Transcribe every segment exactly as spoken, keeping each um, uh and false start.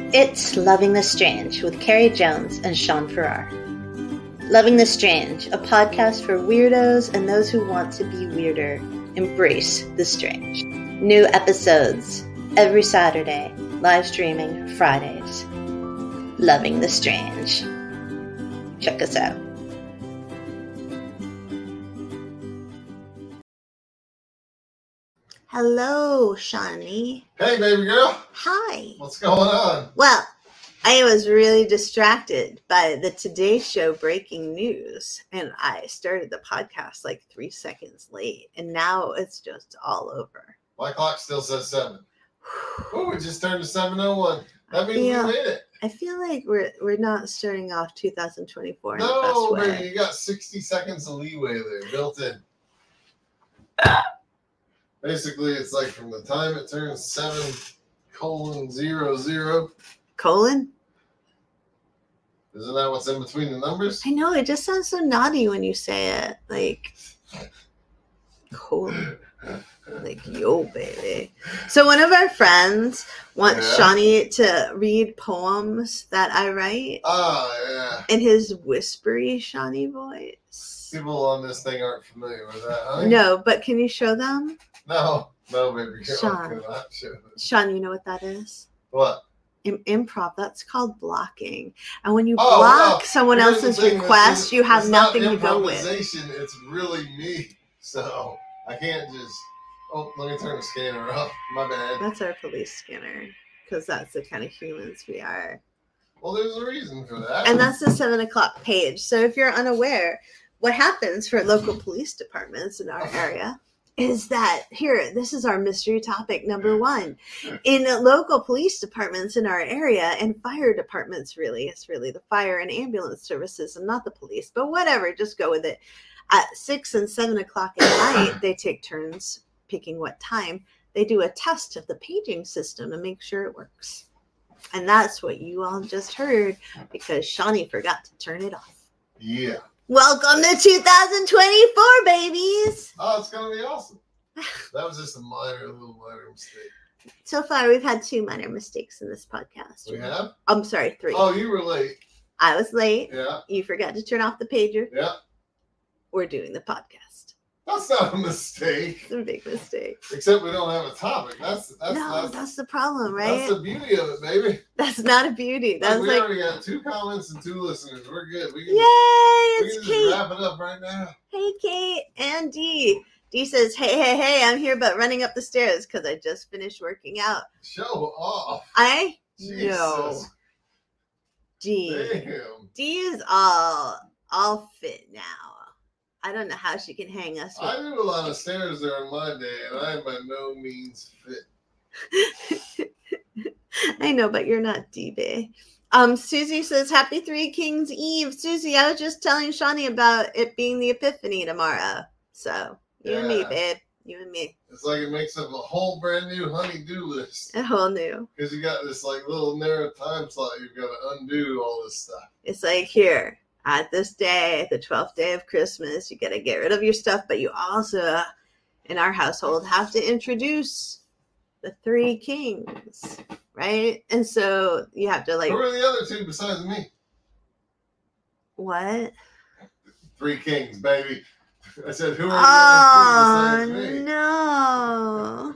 It's Loving the Strange with Carrie Jones and Sean Farrar. Loving the Strange, a podcast for weirdos and those who want to be weirder. Embrace the strange. New episodes every Saturday, live streaming Fridays. Loving the Strange. Check us out. Hello, Shawnee. Hey, baby girl. Hi. What's going on? Well, I was really distracted by the Today Show breaking news, and I started the podcast like three seconds late, and now it's just all over. My clock still says seven. Oh, it just turned to seven oh one. That means feel, we made it. I feel like we're we're not starting off two thousand twenty-four in no, the best way. baby, you got sixty seconds of leeway there built in. Basically, it's like from the time it turns seven colon zero zero. Colon? Isn't that what's in between the numbers? I know, it just sounds so naughty when you say it. Like, colon. Like, yo, baby. So one of our friends wants yeah. Shawnee to read poems that I write. Oh, yeah. In his whispery Shawnee voice. People on this thing aren't familiar with that, huh? No, but can you show them? No, no, baby. Sean. Show Sean, you know what that is? What? In improv, that's called blocking. And when you oh, block no. someone Here's else's thing, request, it's, you have it's nothing not to go with. improvisation, it's really me. So I can't just, oh, let me turn the scanner off. My bad. That's our police scanner, because that's the kind of humans we are. Well, there's a reason for that. And that's the seven o'clock page. So if you're unaware, what happens for local police departments in our area is that, here, this is our mystery topic number one. In local police departments in our area, and fire departments, really, it's really the fire and ambulance services and not the police, but whatever, just go with it. At six and seven o'clock at night, they take turns picking what time. They do a test of the paging system and make sure it works. And that's what you all just heard, because Shawnee forgot to turn it off. Yeah. Welcome to two thousand twenty-four, babies. Oh, it's going to be awesome. That was just a minor, little minor mistake. So far, we've had two minor mistakes in this podcast. We have? I'm sorry, three. Oh, you were late. I was late. Yeah. You forgot to turn off the pager. Yeah. We're doing the podcast. That's not a mistake. It's a big mistake. Except we don't have a topic. That's that's no, that's, that's the problem, right? That's the beauty of it, baby. That's not a beauty. That's we like, already got two comments and two listeners. We're good. We can, yay! we It's can Kate. just wrap it up right now. Hey, Kate and Dee. Dee says, "Hey, hey, hey! I'm here, but running up the stairs because I just finished working out." Show off. I Jesus. know. Dee. Damn. Dee is all all fit now. I don't know how she can hang us with. I do a lot of stairs during my day, and I am by no means fit. I know, but you're not D-Bay. Um, Susie says, "Happy Three Kings Eve." Susie, I was just telling Shawnee about it being the Epiphany tomorrow. So, you yeah. and me, babe. You and me. It's like it makes up a whole brand new honey-do list. A whole new. Because you got this like little narrow time slot. You've got to undo all this stuff. It's like, here. At this day, the twelfth day of Christmas, you got to get rid of your stuff, but you also, in our household, have to introduce the three kings, right? And so you have to like... Who are the other two besides me? What? Three kings, baby. I said, who are the oh, other two besides me? No.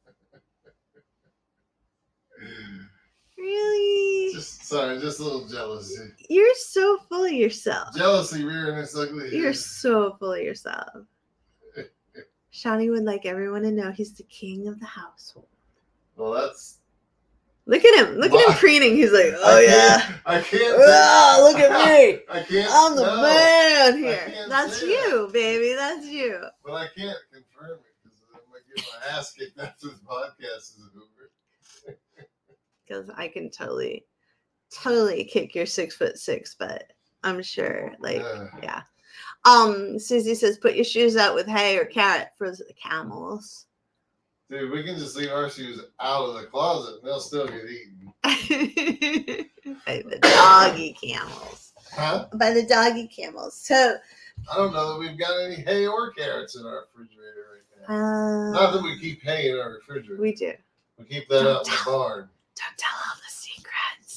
Really? Just sorry, just a little jealousy. You're so full of yourself. Jealousy rearing its ugly head. You're so full of yourself. Shawnee would like everyone to know he's the king of the household. Well, that's... Look at him. Look My... at him preening. He's like, oh, I yeah. I can't... Oh, look at me. I can't... I'm the no, man here. That's you, that. baby. That's you. But I can't confirm it because I'm going to get my ass kicked after the podcast is over. Because I can totally, totally kick your six foot six, but I'm sure, like, uh, yeah. Um, Susie says, put your shoes out with hay or carrot for the camels. Dude, we can just leave our shoes out of the closet and they'll still get eaten. By the doggy camels. Huh? By the doggy camels. So, I don't know that we've got any hay or carrots in our refrigerator right now. Uh, Not that we keep hay in our refrigerator. We do. We keep that don't out in the barn. Don't tell all the secrets.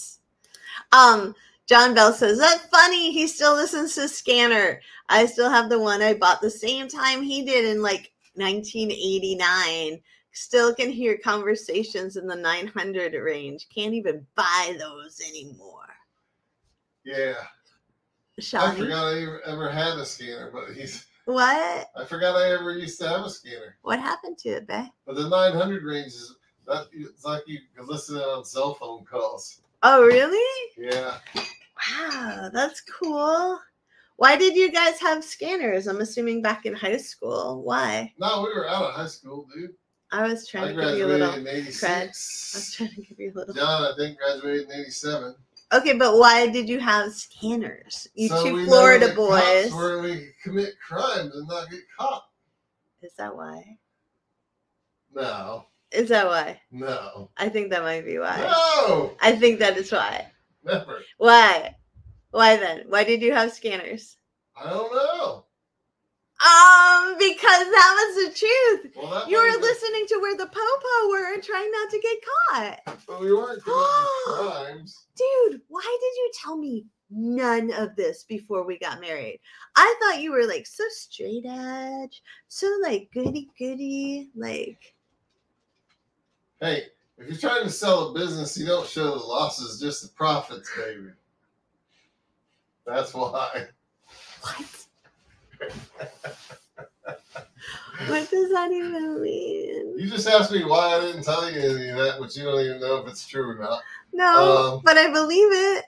Um, John Bell says, that's funny. He still listens to Scanner. I still have the one I bought the same time he did in like nineteen eighty-nine. Still can hear conversations in the nine hundred range. Can't even buy those anymore. Yeah. Shawnee? I forgot I ever, ever had a scanner, but he's... What? I forgot I ever used to have a scanner. What happened to it, babe? But the nine hundred range is... That, it's like you can listen to it on cell phone calls. Oh, really? Yeah. Wow, that's cool. Why did you guys have scanners? I'm assuming back in high school. Why? No, we were out of high school, dude. I was trying I to give you a little graduated in eighty-six. cred. I was trying to give you a little. John, I think, graduated in eighty-seven. Okay, but why did you have scanners? You so two we Florida know the cops boys. where we commit crimes and not get caught. Is that why? No. Is that why? No. I think that might be why. No. I think that is why. Never. Why? Why then? Why did you have scanners? I don't know. Um, because that was the truth. Well, that You were might have been- listening to where the popo were and trying not to get caught. But we weren't committing crimes. Dude, why did you tell me none of this before we got married? I thought you were like so straight edge, so like goody goody, like. Hey, if you're trying to sell a business, you don't show the losses, just the profits, baby. That's why. What? What does that even mean? You just asked me why I didn't tell you any of that, but you don't even know if it's true or not. No, Um, but I believe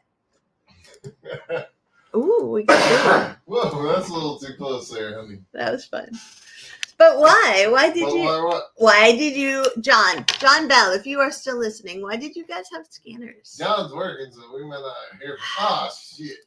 it. Ooh, we got that. Whoa, that's a little too close there, honey. That was fun. But why? Why did But you? why what? Why did you, John? John Bell, if you are still listening, why did you guys have scanners? John's working, so we might not hear. Ah, shit.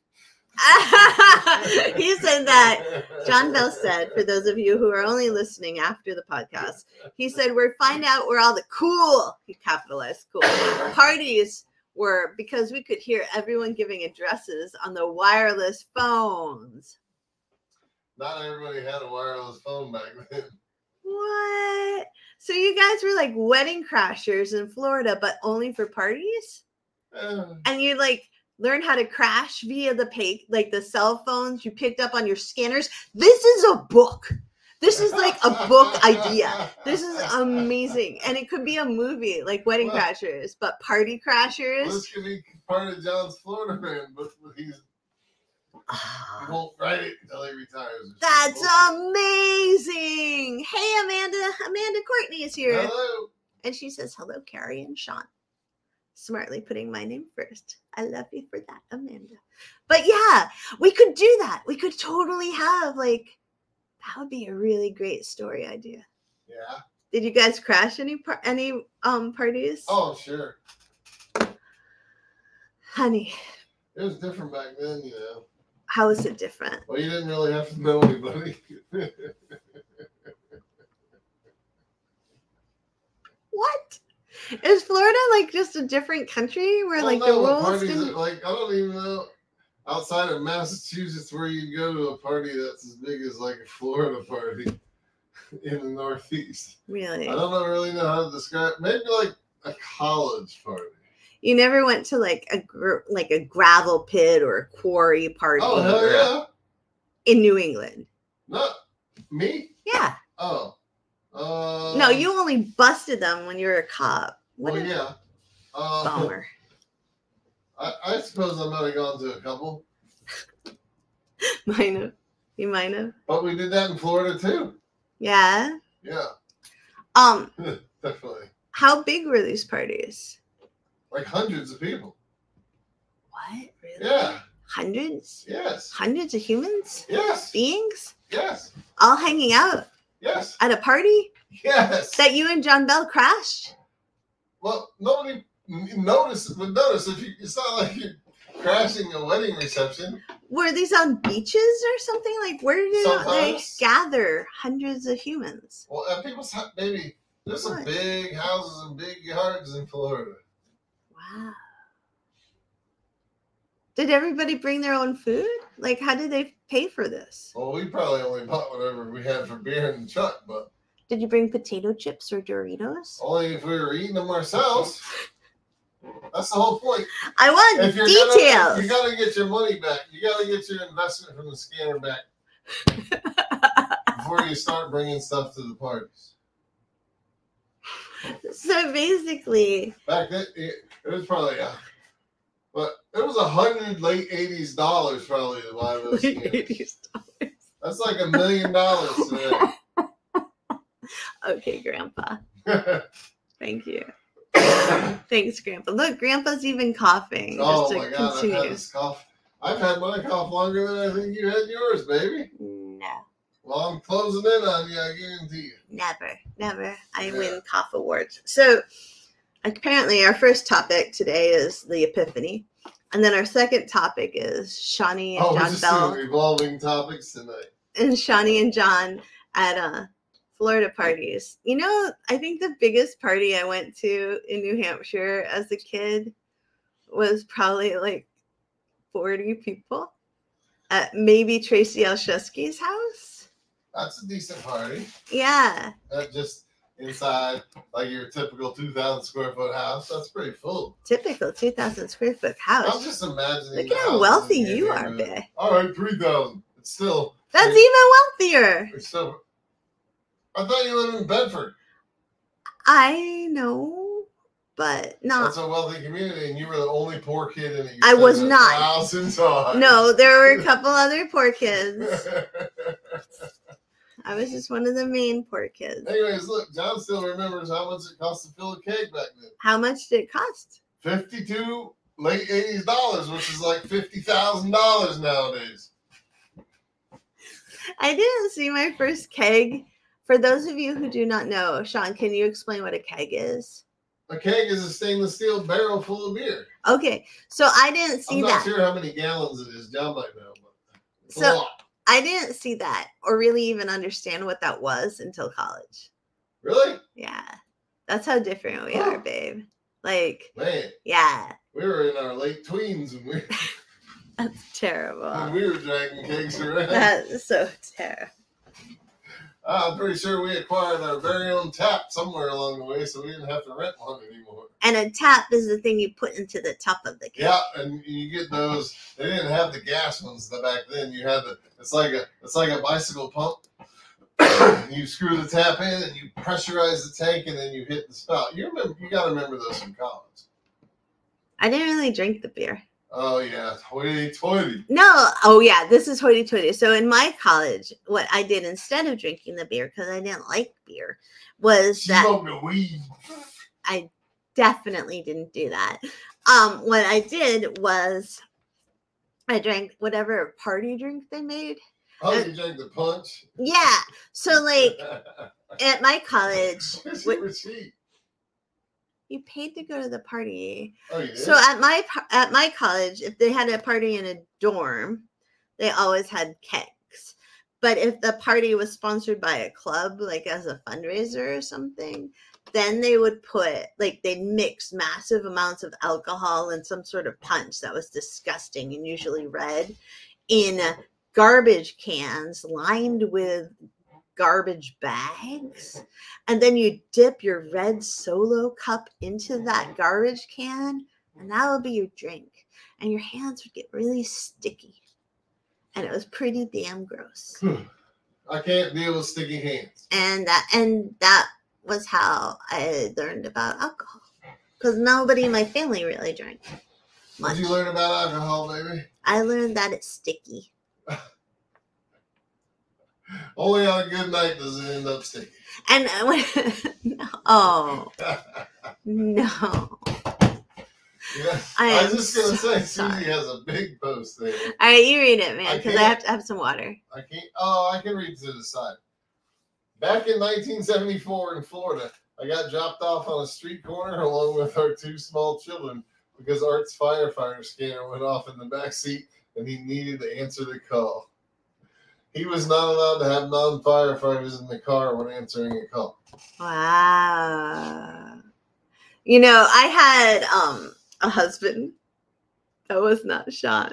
He said that. John Bell said, for those of you who are only listening after the podcast, he said, we're find out where all the cool, he capitalized cool, parties were because we could hear everyone giving addresses on the wireless phones. Not everybody had a wireless phone back then. What? So you guys were like wedding crashers in Florida, but only for parties? Eh, And you like learn how to crash via the pay, like the cell phones you picked up on your scanners. This is a book. This is like a book idea. This is amazing. And it could be a movie like Wedding Well, Crashers, but Party Well, Crashers. this could be part of John's Florida band, but he's he won't write it until he retires. That's amazing. Hey, Amanda. Amanda Courtney is here. Hello. And she says, hello, Carrie and Sean. Smartly putting my name first. I love you for that, Amanda. But yeah, we could do that. We could totally have like, that would be a really great story idea. Yeah. Did you guys crash any par- any um parties? Oh, sure. Honey, It was different back then, you know. how is it different? Well, you didn't really have to know anybody. What? Is Florida like just a different country where Well, like no, the the rules parties didn't... are, like I don't even know outside of Massachusetts where you go to a party that's as big as like a Florida party in the Northeast. Really? I don't know, really know how to describe. Maybe like a college party. You never went to like a gr- like a gravel pit or a quarry party Oh hell or- yeah! in New England? Not me. Yeah. Oh. Uh, No, you only busted them when you were a cop. What Well, a yeah. Uh, bummer. I, I suppose I might have gone to a couple, Might have. You might have. but we did that in Florida too. Yeah. Yeah, Um, definitely. how big were these parties? Like hundreds of people. What? Really? Yeah. Hundreds? Yes. Hundreds of humans? Yes. Beings? Yes. All hanging out Yes. at a party Yes. that you and John Bell crashed? Well, nobody n- notice would notice if you. It's not like you're crashing a wedding reception. Were these on beaches or something? Like, where did they Sometimes. gather hundreds of humans? Well, at people's hou- maybe there's some What? big houses and big yards in Florida. Wow. Did everybody bring their own food? Like, how did they pay for this? Well, we probably only bought whatever we had for beer in the truck, but Did you bring potato chips or Doritos? only if we were eating them ourselves. That's That's the whole point. I want If you're details. Gonna, you gotta get your money back. You gotta get your investment from the scanner back before you start bringing stuff to the parties. So basically, back then it, it was probably, uh, but it was a hundred late eighties dollars probably to buy those skins. That's like a million dollars today. Okay, Grandpa. Thank you. Thanks, Grandpa. Look, Grandpa's even coughing. Oh just to my God, continue. I've had this cough. I've had my cough longer than I think you had yours, baby. No. Well, I'm closing in on you, I guarantee you. Never, never. I Yeah. win cough awards. So apparently our first topic today is the Epiphany. And then our second topic is Shawnee and Oh, we're John just Bell. doing revolving topics tonight. And Shawnee and John at uh, Florida parties. You know, I think the biggest party I went to in New Hampshire as a kid was probably like forty people at maybe Tracy Olszewski's house. That's a decent party. Yeah. That just inside, like your typical two thousand square foot house. That's pretty full. Typical two thousand square foot I'm house. just imagining. Look at how wealthy you are, babe. All right, three thousand. It's still. That's it's, even wealthier. It's still. I thought you lived in Bedford. I know, but not. That's a wealthy community, and you were the only poor kid in it. You I spent was a not. thousand times. No, there were a couple other poor kids. I was just one of the main poor kids. Anyways, look, John still remembers how much it cost to fill a keg back then. How much did it cost? Fifty-two late eighties dollars, which is like fifty thousand dollars nowadays. I didn't see my first keg. For those of you who do not know, Sean, can you explain what a keg is? A keg is a stainless steel barrel full of beer. Okay, so I didn't see I'm not that. sure how many gallons it is. John might know, but it's So- a lot. I didn't see that or really even understand what that was until college. Really? Yeah, that's how different we Huh. are, babe. Like, Man, yeah, we were in our late tweens when we, that's when terrible. we were dragging kegs around. That's so terrible. I'm pretty sure we acquired our very own tap somewhere along the way, so we didn't have to rent one anymore. And a tap is the thing you put into the top of the keg. Yeah, and you get those. They didn't have the gas ones back then. You had the. It's like a. It's like a bicycle pump. You screw the tap in and you pressurize the tank, and then you hit the spout. You remember? You got to remember those from college. I didn't really drink the beer. Oh yeah, hoity-toity. No, oh yeah, this is hoity-toity. So in my college, what I did instead of drinking the beer, because I didn't like beer, was that Smoke the weed. I definitely didn't do that. Um, what I did was I drank whatever party drink they made. Oh, you drank the punch. Yeah. So like at my college, Because what- you were cheap. you paid to go to the party. Oh, you did? So at my par- at my college, if they had a party in a dorm, they always had kegs. But if the party was sponsored by a club, like as a fundraiser or something, then they would put like they'd mix massive amounts of alcohol and some sort of punch that was disgusting and usually red in garbage cans lined with garbage bags, and then you dip your red Solo cup into that garbage can, and that would be your drink, and your hands would get really sticky, and it was pretty damn gross. I can't deal with sticky hands. And that and that was how I learned about alcohol, because nobody in my family really drank What much. did you learn about alcohol, baby? I learned that it's sticky. Only on a good night does it end up sticky. And when, no, oh no. Yeah. I I am was just gonna so say, sorry. Susie has a big post there. All right, you read it, man, I because I, can't. have to have some water. I can't. Oh, I can read to the side. Back in nineteen seventy-four in Florida, I got dropped off on a street corner along with our two small children because Art's firefighter scanner went off in the back seat and he needed to answer the call. He was not allowed to have non-firefighters in the car when answering a call. Wow. You know, I had um a husband that was not Sean.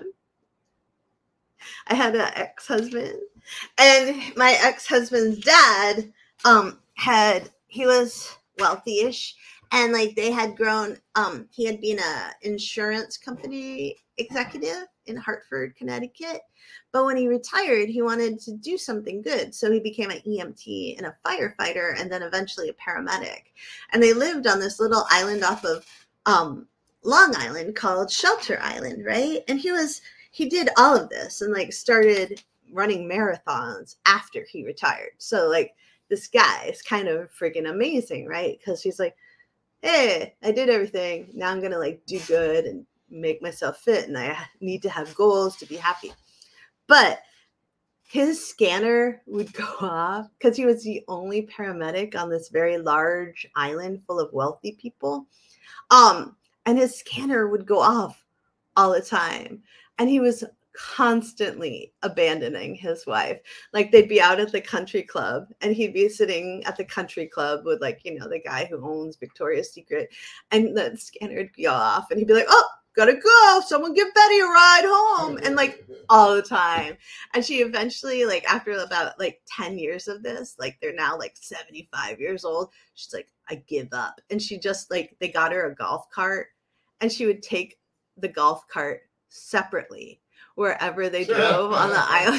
I had an ex-husband, and my ex-husband's dad um had he was wealthy-ish, And like they had grown, um, he had been a insurance company executive in Hartford, Connecticut. But when he retired, he wanted to do something good. So he became an E M T and a firefighter and then eventually a paramedic. And they lived on this little island off of um, Long Island called Shelter Island, right? And he was, he did all of this and like started running marathons after he retired. So like this guy is kind of freaking amazing, right? Because he's like, hey, I did everything. Now I'm going to like do good and make myself fit. And I need to have goals to be happy. But his scanner would go off because he was the only paramedic on this very large island full of wealthy people. Um, and his scanner would go off all the time. And he was constantly abandoning his wife. Like they'd be out at the country club and he'd be sitting at the country club with like, you know, the guy who owns Victoria's Secret, and the scanner would go off and he'd be like, oh, gotta go. Someone give Betty a ride home. And like all the time. And she eventually, like after about like ten years of this, like they're now like seventy-five years old. She's like, I give up. And she just like, they got her a golf cart and she would take the golf cart separately wherever they drove on the island.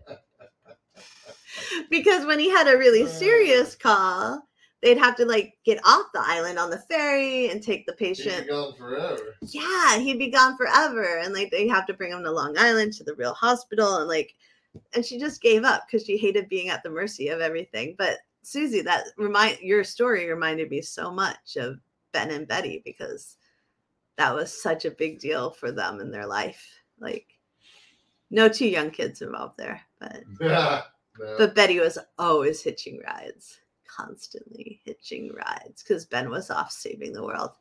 Because when he had a really serious call, they'd have to like get off the island on the ferry and take the patient. He'd be gone forever. Yeah, he'd be gone forever. And like they have to bring him to Long Island to the real hospital. And like, and she just gave up because she hated being at the mercy of everything. But Susie, that remind your story reminded me so much of Ben and Betty because that was such a big deal for them in their life. Like, no two young kids involved there, but Yeah, no. but Betty was always hitching rides, constantly hitching rides because Ben was off saving the world.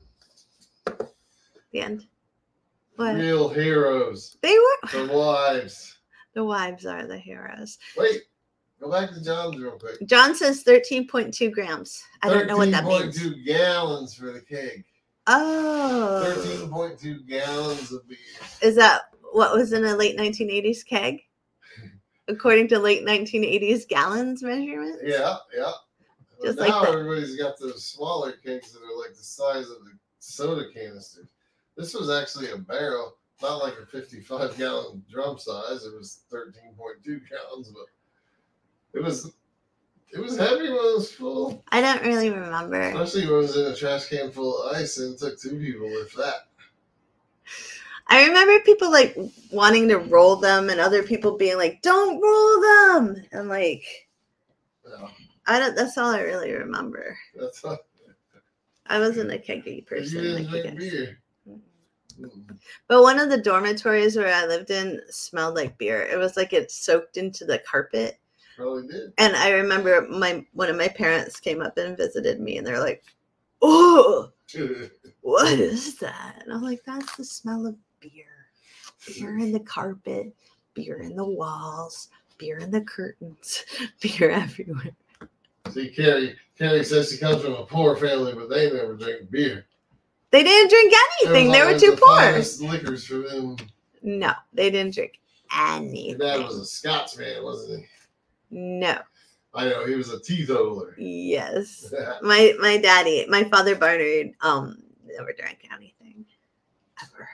The end. What? Real heroes. They were. The wives. The wives are the heroes. Wait, go back to John's real quick. John says thirteen point two grams. I don't know what that means. thirteen point two gallons for the keg. Oh. thirteen point two gallons of beer. Is that what was in a late nineteen eighties keg? According to late nineteen eighties gallons measurements? Yeah, yeah. Just now like everybody's got those smaller kegs that are like the size of the soda canisters. This was actually a barrel, not like a fifty-five gallon drum size. It was thirteen point two gallons, but it was it was heavy when it was full. I don't really remember. Especially when it was in a trash can full of ice, and it took two people with that. I remember people like wanting to roll them and other people being like, don't roll them. And like, Yeah, I don't, that's all I really remember. that's not, I wasn't a keggy you person. didn't like you drink guys. beer. Mm. But one of the dormitories where I lived in smelled like beer. It was like it soaked into the carpet. Probably did. And I remember my one of my parents came up and visited me and they're like, oh, what is that? And I'm like, that's the smell of beer. Beer in the carpet, beer in the walls, beer in the curtains, beer everywhere. See, Carrie, Carrie says she comes from a poor family, but they never drink beer. They didn't drink anything. They were too the poor. finest liquors for them. No, they didn't drink Your anything. dad was a Scots man, wasn't he? No. I know, he was a teetotaler. Yes. My my daddy, my father Barnard, um, never drank anything. Ever.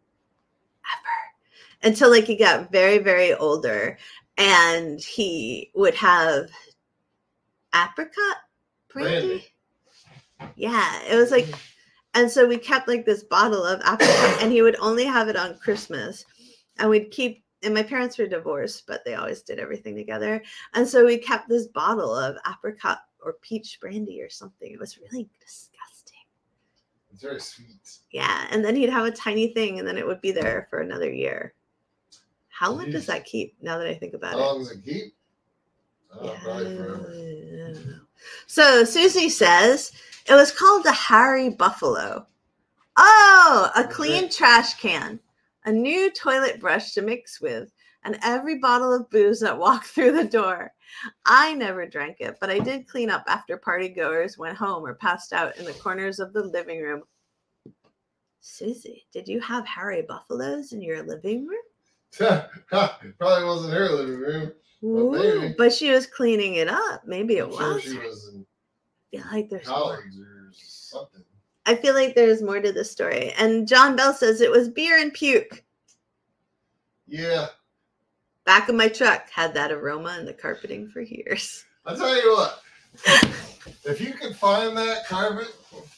Ever. Until like he got very, very older and he would have apricot brandy. Brandy. Yeah. It was like, and so we kept like this bottle of apricot and he would only have it on Christmas. And we'd keep, and my parents were divorced, but they always did everything together. And so we kept this bottle of apricot or peach brandy or something. It was really disgusting. It's very sweet. Yeah. And then he'd have a tiny thing and then it would be there for another year. How long does that keep now that I think about How it? long does it keep? Oh, Yeah. probably forever. I don't know. So Susie says it was called the Harry Buffalo. Oh, a clean Okay. trash can, a new toilet brush to mix with, and every bottle of booze that walked through the door. I never drank it, but I did clean up after party goers went home or passed out in the corners of the living room. Susie, did you have Harry Buffaloes in your living room? Probably wasn't her living room. Ooh, maybe. but she was cleaning it up. Maybe it I'm sure was. she was in I feel like there's more. college or there's something. I feel like there's more to the story. And John Bell says it was beer and puke. Yeah. Back of my truck had that aroma in the carpeting for years. I'll tell you what. If you could find that carpet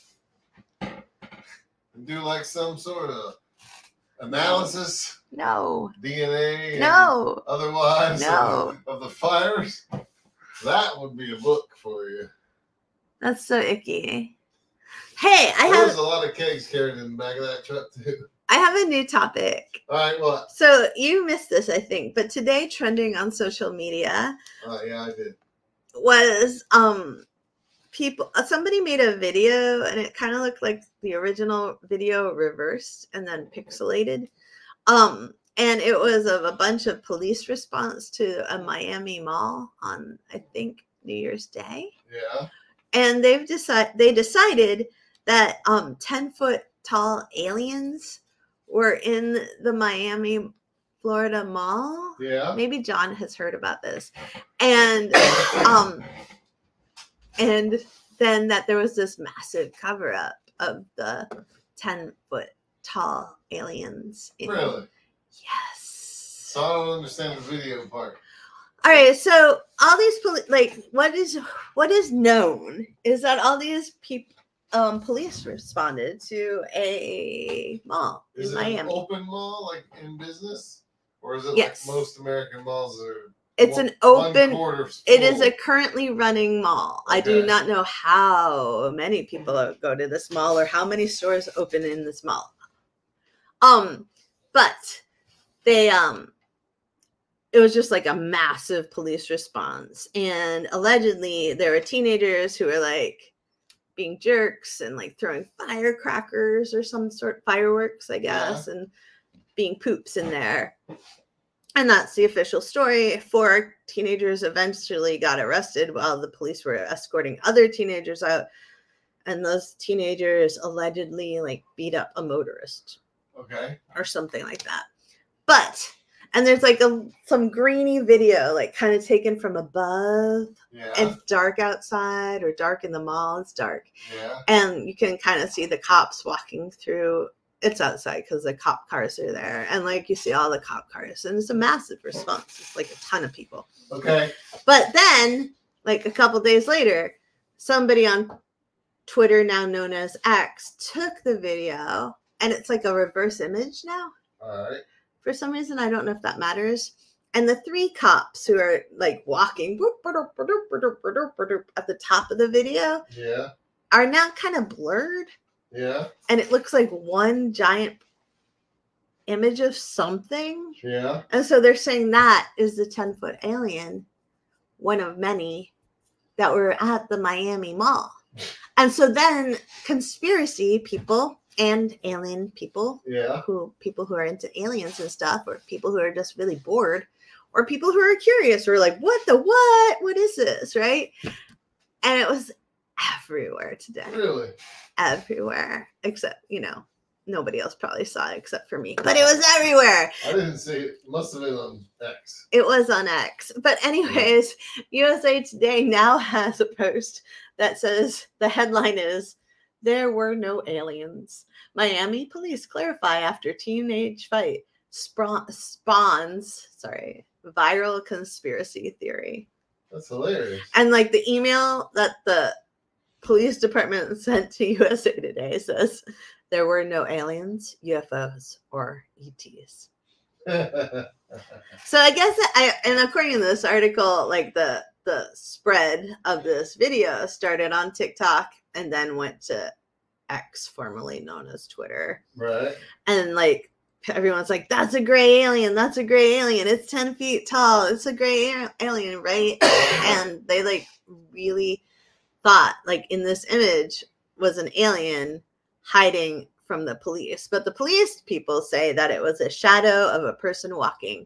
and do like some sort of analysis, no, D N A, and no, otherwise, no, of, of the fires, that would be a book for you. That's so icky. Hey, I there have was a lot of kegs carried in the back of that truck too. I have a new topic. All right, what? So you missed this, I think, but today trending on social media. Oh yeah, I did. Was um. People, somebody made a video and it kind of looked like the original video reversed and then pixelated. Um, and it was of a bunch of police response to a Miami mall on, I think, New Year's Day. Yeah. And they've decided they decided that um ten foot tall aliens were in the Miami, Florida mall. Yeah. Maybe John has heard about this. And um And then that there was this massive cover up of the ten foot tall aliens. In, really? Yes. So I don't understand the video part. All right. So all these poli- like what is what is known is that all these people um police responded to a mall is in it Miami. An open mall, like in business, or is it yes. like most American malls are? It's one, an open. It is full. a currently running mall. Okay. I do not know how many people go to this mall or how many stores open in this mall. Um, but they um, it was just like a massive police response, and allegedly there were teenagers who were like being jerks and like throwing firecrackers or some sort fireworks, I guess, yeah. and being poops in there. And that's the official story. Four teenagers eventually got arrested while the police were escorting other teenagers out. And those teenagers allegedly like beat up a motorist. Okay. Or something like that. But, and there's like a some grainy video, like kind of taken from above. Yeah. And it's dark outside or dark in the mall. It's dark. Yeah. And you can kind of see the cops walking through. It's outside because the cop cars are there. And like you see all the cop cars. And it's a massive response. It's like a ton of people. Okay. But then, like a couple days later, somebody on Twitter, now known as X, took the video. And it's like a reverse image now. All right. For some reason, I don't know if that matters. And the three cops who are like walking at the top of the video yeah. are now kind of blurred. Yeah. And it looks like one giant image of something. Yeah. And so they're saying that is the ten foot alien, one of many that were at the Miami Mall. And so then conspiracy people and alien people, yeah, who people who are into aliens and stuff, or people who are just really bored, or people who are curious, or like, what the what? What is this? Right? And it was everywhere today. Really? Everywhere. Except, you know, nobody else probably saw it except for me. But it was everywhere. I didn't see it. It must have been on X. It was on X. But anyways, U S A Today now has a post that says the headline is, "There were no aliens. Miami police clarify after teenage fight spra- spawns, sorry, viral conspiracy theory." That's hilarious. And like the email that the police department sent to U S A Today says there were no aliens, U F Os, or E Ts. So I guess I, and according to this article, like the the spread of this video started on TikTok and then went to X, formerly known as Twitter. Right. And like everyone's like, that's a gray alien. That's a gray alien. It's ten feet tall. It's a gray alien, right? And they like really thought like in this image was an alien hiding from the police. But the police people say that it was a shadow of a person walking.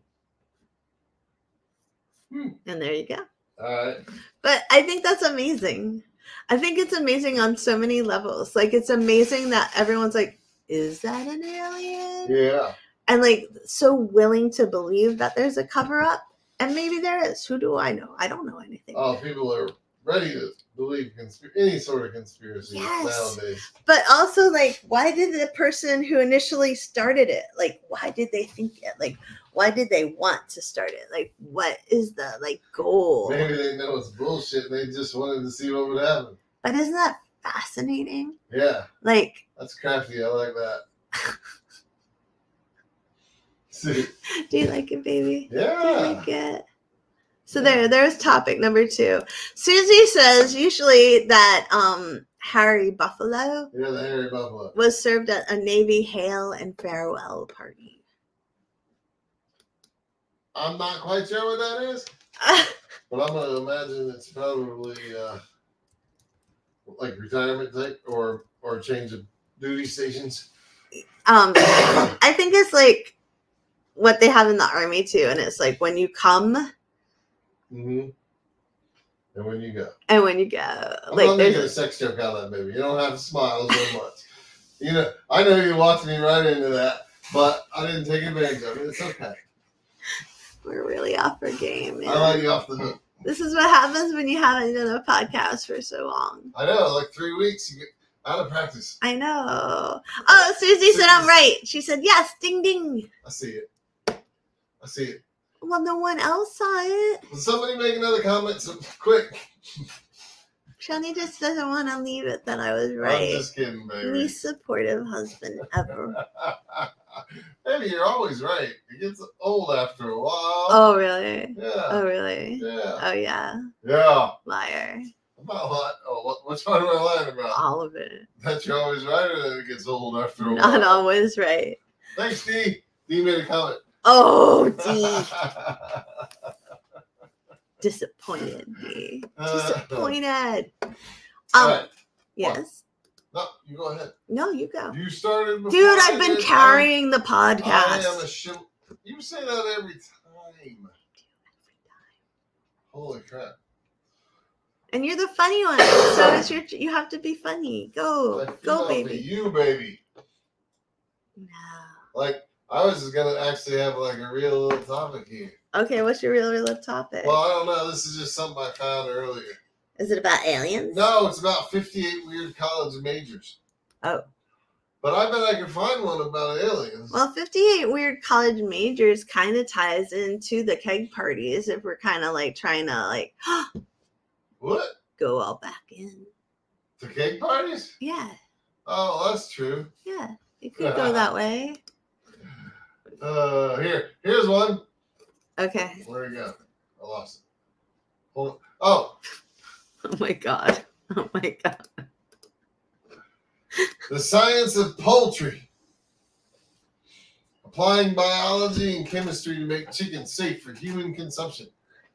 Hmm. And there you go. All right. But I think that's amazing. I think it's amazing on so many levels. Like, it's amazing that everyone's like, is that an alien? Yeah. And like so willing to believe that there's a cover up. And maybe there is. Who do I know? I don't know anything. Oh, people are ready to believe consp- any sort of conspiracy Yes. nowadays. But also, like, why did the person who initially started it, like, why did they think it? Like, why did they want to start it? Like, what is the, like, goal? Maybe they know it's bullshit and they just wanted to see what would happen. But isn't that fascinating? Yeah. Like, That's crafty. I like that. See? do you like it, baby? Yeah. Do you like it? So there, there's topic number two. Susie says usually that um, Harry Buffalo Yeah, the hairy buffalo. was served at a Navy hail and farewell party. I'm not quite sure what that is, but I'm going to imagine it's probably uh, like retirement type or or change of duty stations. um, I think it's like what they have in the army too, and it's like when you come Mm-hmm. And when you go. and when you go. I'm Like not making a there's sex joke out of that, baby. You don't have to smile so much. You know, I know you walked me right into that, but I didn't take advantage of it. It's okay. we're really off our game. Man. I let you off the hook. This is what happens when you haven't done a podcast for so long. I know, like three weeks, you get out of practice. I know. Oh, Susie said I'm right. She said yes. Ding ding. I see it. I see it. Well, no one else saw it. Will somebody make another comment? So quick. Shani just doesn't want to leave it that I was I'm right. just kidding, baby. Least supportive husband ever. Maybe you're always right. It gets old after a while. Oh, really? Yeah. Oh, really? Yeah. Oh, yeah. Yeah. Liar. About what? Oh, what, which one am I lying about? All of it. That you're always right or that it gets old after a while? Not always right. Thanks, D. D made a comment. Oh, D. Disappointed, D. Disappointed. Um, All right. yes. No, you go ahead. No, you go. You started before. Dude, I I've been did. carrying the I am a podcast. shim. You say that every time. Holy crap. And you're the funny one. So it's your, you have to be funny. Go. I feel Go, for baby. you, baby. No. Like, I was just going to actually have like a real little topic here. Okay, what's your real, real topic? Well, I don't know. This is just something I found earlier. Is it about aliens? No, it's about fifty-eight weird college majors. Oh. But I bet I can find one about aliens. Well, fifty-eight weird college majors kind of ties into the keg parties if we're kind of like trying to like What? go all back in. The cake parties? Yeah, Oh, that's true. yeah. It could go that way. Uh, here, here's one. Okay. Where'd it go? I lost it. Hold on. Oh, Oh my god. Oh my god. the science of poultry. Applying biology and chemistry to make chicken safe for human consumption.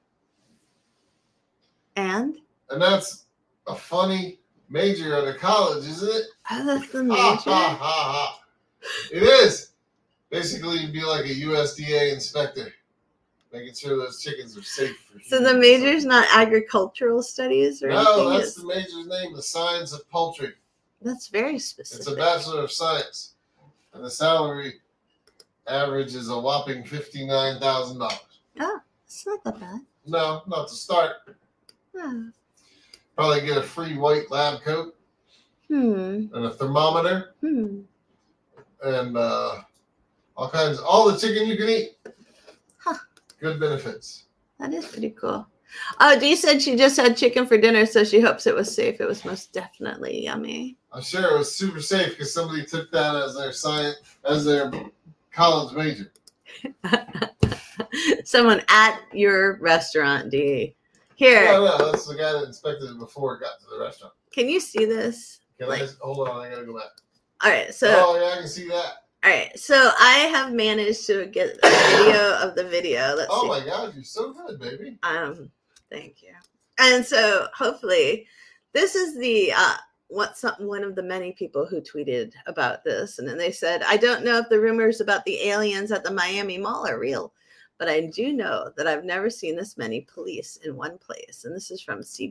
And? And that's a funny major at a college, isn't it? Oh, that's the Ha, major. ha, ha, ha. It is. Basically, you'd be like a U S D A inspector, making sure those chickens are safe. For So the human major's not agricultural studies or consumption. No, anything? that's It's- the major's name, the science of poultry. That's very It's a specific. Bachelor of Science. And the salary average is a whopping fifty-nine thousand dollars. Oh, it's not that bad. No, not to start. Oh. Probably get a free white lab coat Hmm. and a thermometer Hmm. and uh, all kinds, all the chicken you can eat. Huh. Good benefits. That is pretty cool. Oh, Dee said she just had chicken for dinner, so she hopes it was safe. It was most definitely yummy. I'm sure it was super safe because somebody took that as their science, as their college major. Someone at your restaurant, Dee. Here, No, no, that's the guy that inspected it before it got to the restaurant. can you see this? Can Like- I just, hold on, I gotta go back. All right, so oh, yeah, I can see that. all right, so I have managed to get a video of the video. Let's Oh see. my God, you're so good, baby. Um, thank you. And so hopefully, this is the uh, what some one of the many people who tweeted about this, and then they said, "I don't know if the rumors about the aliens at the Miami Mall are real, but I do know that I've never seen this many police in one place." And this is from C B.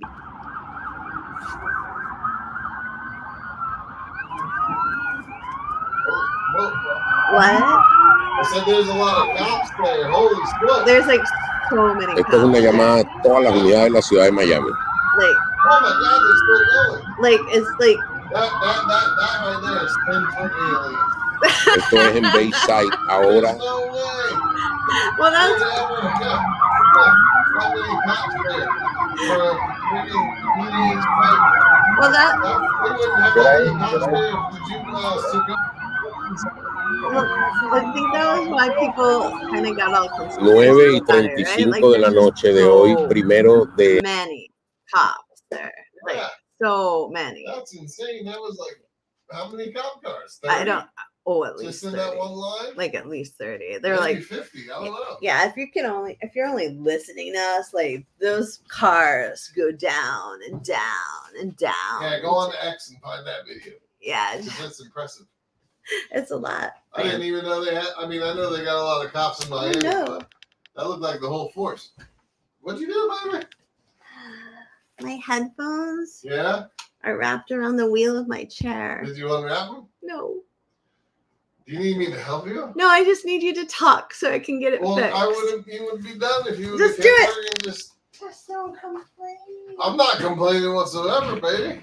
Whoa, whoa. What? I said there's a lot of cops there. Holy smokes. There's like so many. Esta es una cops. llamada a todas las unidades de la ciudad de Miami. Like Oh my God, they're still going. Like it's like That that that that right there is ten foot aliens. Esto es en Bayside ahora. There's no way. well, They that's ever have that, that many cops there for a freaking teenage fight. well that That, they wouldn't have that many cops there if the juveniles took up. well, I think that was why people kind of got all conspiracy nueve y about it, treinta y right? Like cinco de la there's just noche de hoy, so primero de... many cops there, like Yeah, so many. that's insane. That was like how many cop cars? I thirty? don't. Oh, at Just least in thirty. that one line. Like at least thirty. They're Maybe like fifty. I don't know. yeah, if you can only if you're only listening to us, like those cars go down and down and down. Yeah, go on to X and find that video. Yeah, it's, Because that's impressive. it's a lot. I didn't even know they had. I mean, I know they got a lot of cops in Miami, know. but that looked like the whole force. What'd you do, by the way? My headphones Yeah. are wrapped around the wheel of my chair. Did you unwrap them? No, Do you need me to help you? no, I just need you to talk so I can get it Well, fixed. I wouldn't. You would be done if you would Just have do kept it. working. Just. Just don't complain. I'm not complaining whatsoever, baby.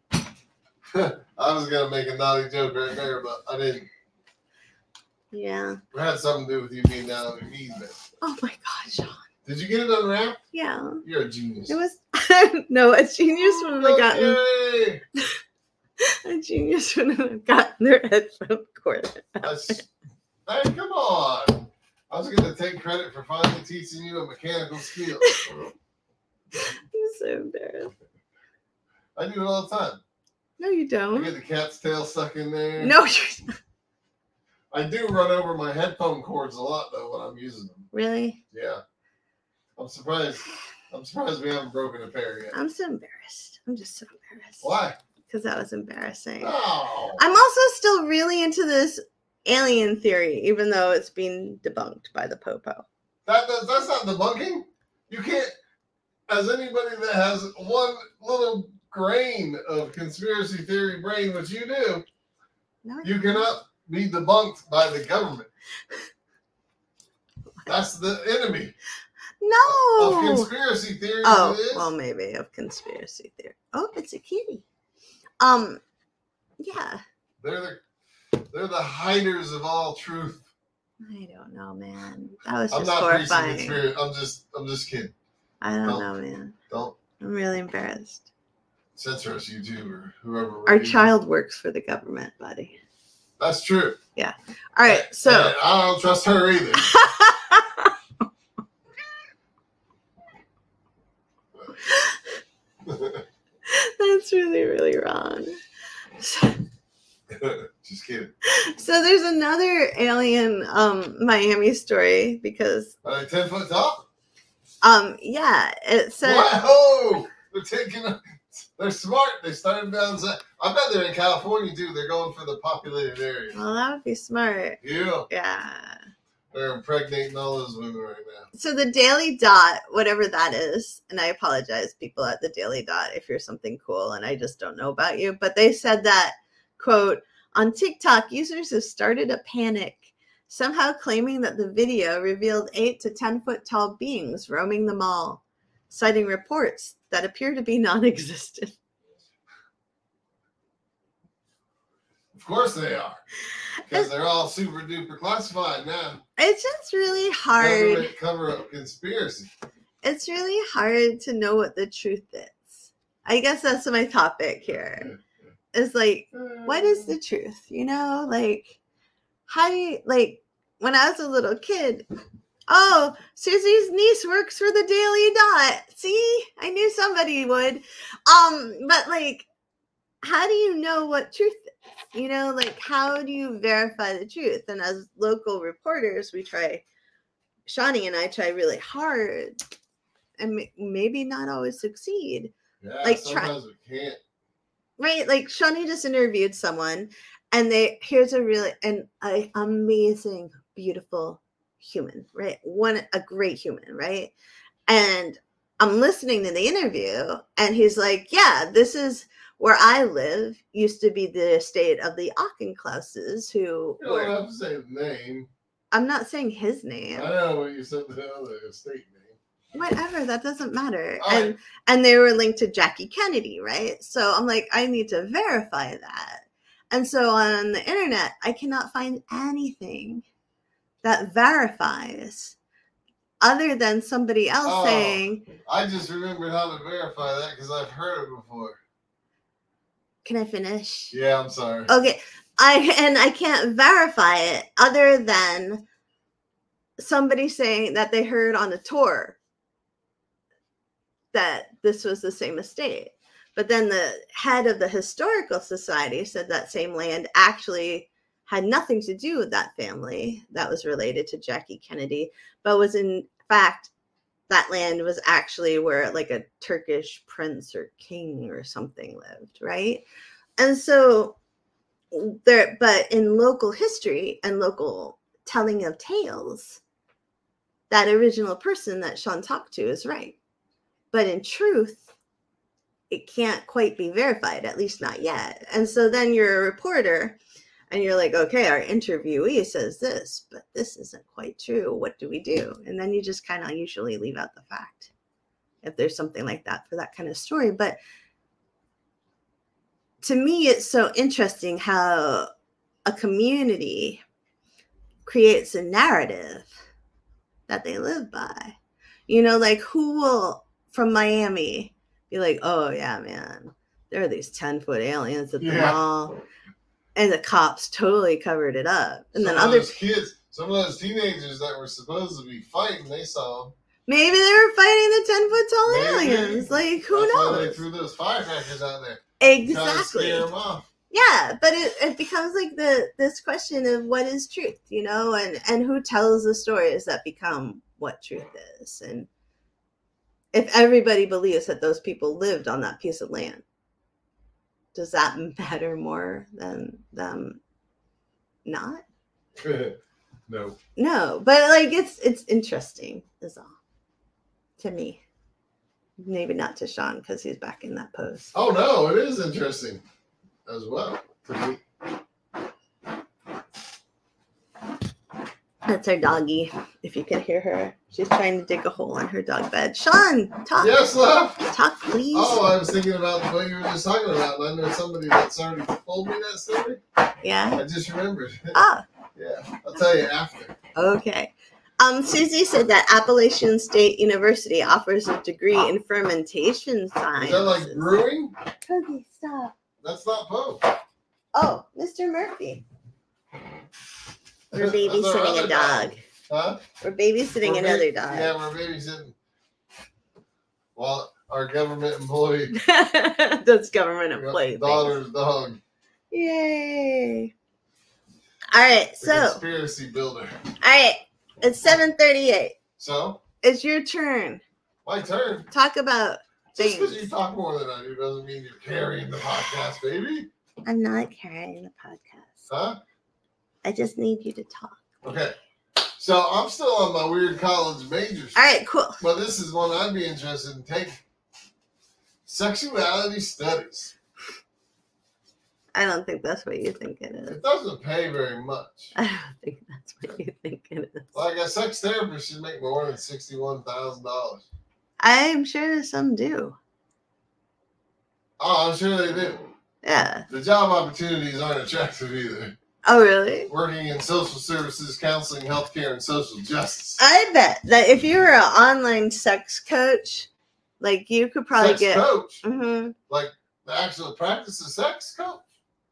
I was gonna make a naughty joke right there, but I didn't. Yeah. It had something to do with you being down on your knees, man. Oh my God, Sean. Did you get it unwrapped? Yeah. You're a genius. It was no, a genius would have gotten Okay. a genius would have gotten their headphone cord. That's- Hey, come on. I was going to take credit for finally teaching you a mechanical skill. I'm so embarrassed. I do it all the time. No, you I don't. get the cat's tail stuck in there. No, you're not. I do run over my headphone cords a lot, though, when I'm using them. Really? Yeah. I'm surprised. I'm surprised we haven't broken a pair yet. I'm so embarrassed. I'm just so embarrassed. Why? Because that was embarrassing. No. I'm also still really into this alien theory, even though it's being debunked by the Popo. That, that, that's not debunking. You can't, as anybody that has one little grain of conspiracy theory brain, which you do, No, you cannot be debunked by the government. That's the enemy of No. conspiracy theories. Oh, it is. well, maybe of conspiracy theory. Oh, it's a kitty. Um, yeah. They're the they're the hiders of all truth. I don't know, man. That was I'm just not preaching horrifying. conspiracy. I'm just I'm just kidding. I don't Don't- know, man. Don't I'm really embarrassed. censor us, YouTube or whoever. Our you- child works for the government, buddy. That's true. All right, And- so and I don't trust her either. that's really, really wrong. So, Just kidding. so there's another alien um Miami story because Are they ten foot tall? um yeah, it said Wow! They're taking. A, they're smart. They started down. south. I bet they're in California too. They're going for the populated area. well, that would be smart. Yeah, Yeah. they're impregnating all those women right now. So the Daily Dot, whatever that is, and I apologize, people at the Daily Dot, if you're something cool and I just don't know about you, but they said that, quote, on TikTok, users have started a panic, somehow claiming that the video revealed eight to ten foot tall beings roaming the mall, citing reports that appear to be non-existent. Of course they are, because they're all super duper classified now. It's just really hard. Government cover up conspiracy. It's really hard to know what the truth is. I guess that's my topic here. Is like, what is the truth? You know, like, how do you, like, when I was a little kid, oh, Susie's niece works for the Daily Dot. See, I knew somebody would. Um, but like, how do you know what truth is? You know, like, how do you verify the truth? And as local reporters, we try, Shawnee and I try really hard and m- maybe not always succeed. Yeah, like, try- sometimes we can't. Right, like Shawnee just interviewed someone, and they here's a really an a amazing, beautiful human, right? One a great human, right? And I'm listening to the interview, and he's like, "Yeah, this is where I live. Used to be the estate of the Auchinclouses, who You don't were." have to say the name. I'm not saying his I name. know what you said the other estate name. whatever, that doesn't matter. All and right. and they were linked to Jackie Kennedy, right? So I'm like, I need to verify that. And so on the internet, I cannot find anything that verifies other than somebody else Oh. saying, I just remembered how to verify that because I've heard it before. can I finish? Yeah, I'm sorry. Okay. I and I can't verify it other than somebody saying that they heard on a tour that this was the same estate. But then the head of the historical society said that same land actually had nothing to do with that family that was related to Jackie Kennedy, but was in fact, that land was actually where like a Turkish prince or king or something lived, right? And so there, but in local history and local telling of tales, that original person that Sean talked to is right. But in truth, it can't quite be verified, at least not yet. And so then you're a reporter and you're like, okay, our interviewee says this, but this isn't quite true. What do we do? And then you just kind of usually leave out the fact if there's something like that for that kind of story. But to me, it's so interesting how a community creates a narrative that they live by. You know, like who will, from Miami, be like, oh yeah, man, there are these ten foot aliens at the Yeah. mall. And the cops totally covered it up. And some then of other those kids, some of those teenagers that were supposed to be fighting, they saw them. maybe they were fighting the ten foot tall Maybe. aliens. Like who That's knows? why they threw those firecrackers out there. Trying to Exactly. scare them off. Yeah, but it, it becomes like the this question of what is truth, you know, and and who tells the stories that become what truth is. And if everybody believes that those people lived on that piece of land, does that matter more than them not? No. No, but like it's it's interesting is all to me. Maybe not to Sean because he's back in that pose. Oh no, it is interesting as well to me. That's our doggie. If you can hear her, she's trying to dig a hole in her dog bed. Sean, talk, Yes, love. talk, please. Oh, I was thinking about what you were just talking about, and I know somebody that's already told me that story. Yeah. I just remembered. Ah, Yeah, I'll tell you after. okay. Um, Susie said that Appalachian State University offers a degree in fermentation science. Is that like brewing? Cookie, stop. That's not Poe. Oh, Mister Murphy. We're That's our babysitting other a dog. Huh? We're babysitting We're ba- another dog. Yeah, we're babysitting. Well, our government employee, That's government employee. things. daughter's dog, Yay. All right, the so, conspiracy builder. all right, it's seven thirty-eight. So, It's your turn. my turn. Talk about Just because things. you talk more than I do doesn't mean you're carrying the podcast, baby. I'm not carrying the podcast. Huh? I just need you to talk. Okay. So I'm still on my weird college majors. All right, cool. But this is one I'd be interested in taking. Sexuality studies. I don't think that's what you think it is. It doesn't pay very much. I don't think that's what you think it is. Like a sex therapist should make more than sixty-one thousand dollars. I'm sure some do. Oh, I'm sure they do. Yeah. The job opportunities aren't attractive either. Oh, really? Working in social services, counseling, healthcare, and social justice. I bet that if you were an online sex coach, like you could probably Sex get. coach. Mhm. Like the actual practice of sex coach.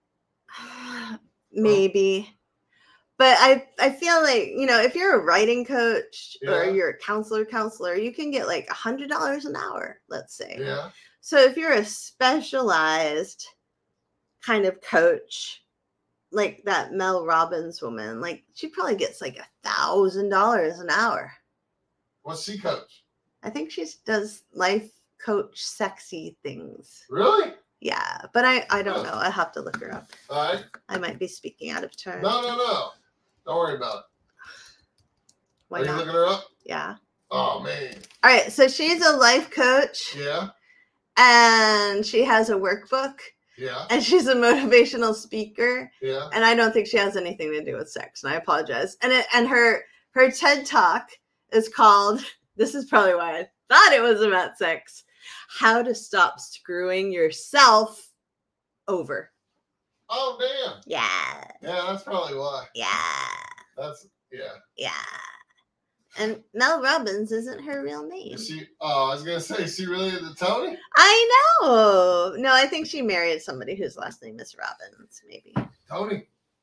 Maybe. But I, I feel like, you know, if you're a writing coach or Yeah. you're a counselor, counselor, you can get like a hundred dollars an hour, let's say. Yeah. So if you're a specialized kind of coach, like that Mel Robbins woman, like she probably gets like a thousand dollars an hour. What's she coach? I think she does life coach sexy things. Really? Yeah, but I, I don't Huh. know. I have to look her up. All right. I might be speaking out of turn. No, no, no. Don't worry about it. Why Are you not? looking her up? Yeah. Oh, man. All right. So she's a life coach Yeah. and she has a workbook Yeah. and she's a motivational speaker. Yeah. And I don't think she has anything to do with sex. And I apologize. And it, and her her TED Talk is called This is probably why I thought it was about sex. How to stop screwing yourself over. Oh, damn. Yeah. Yeah, that's probably why. Yeah. That's, yeah. Yeah. And Mel Robbins isn't her real name. Is she, oh, I was going to say, is she related to Tony? I know. No, I think she married somebody whose last name is Robbins, maybe. Tony.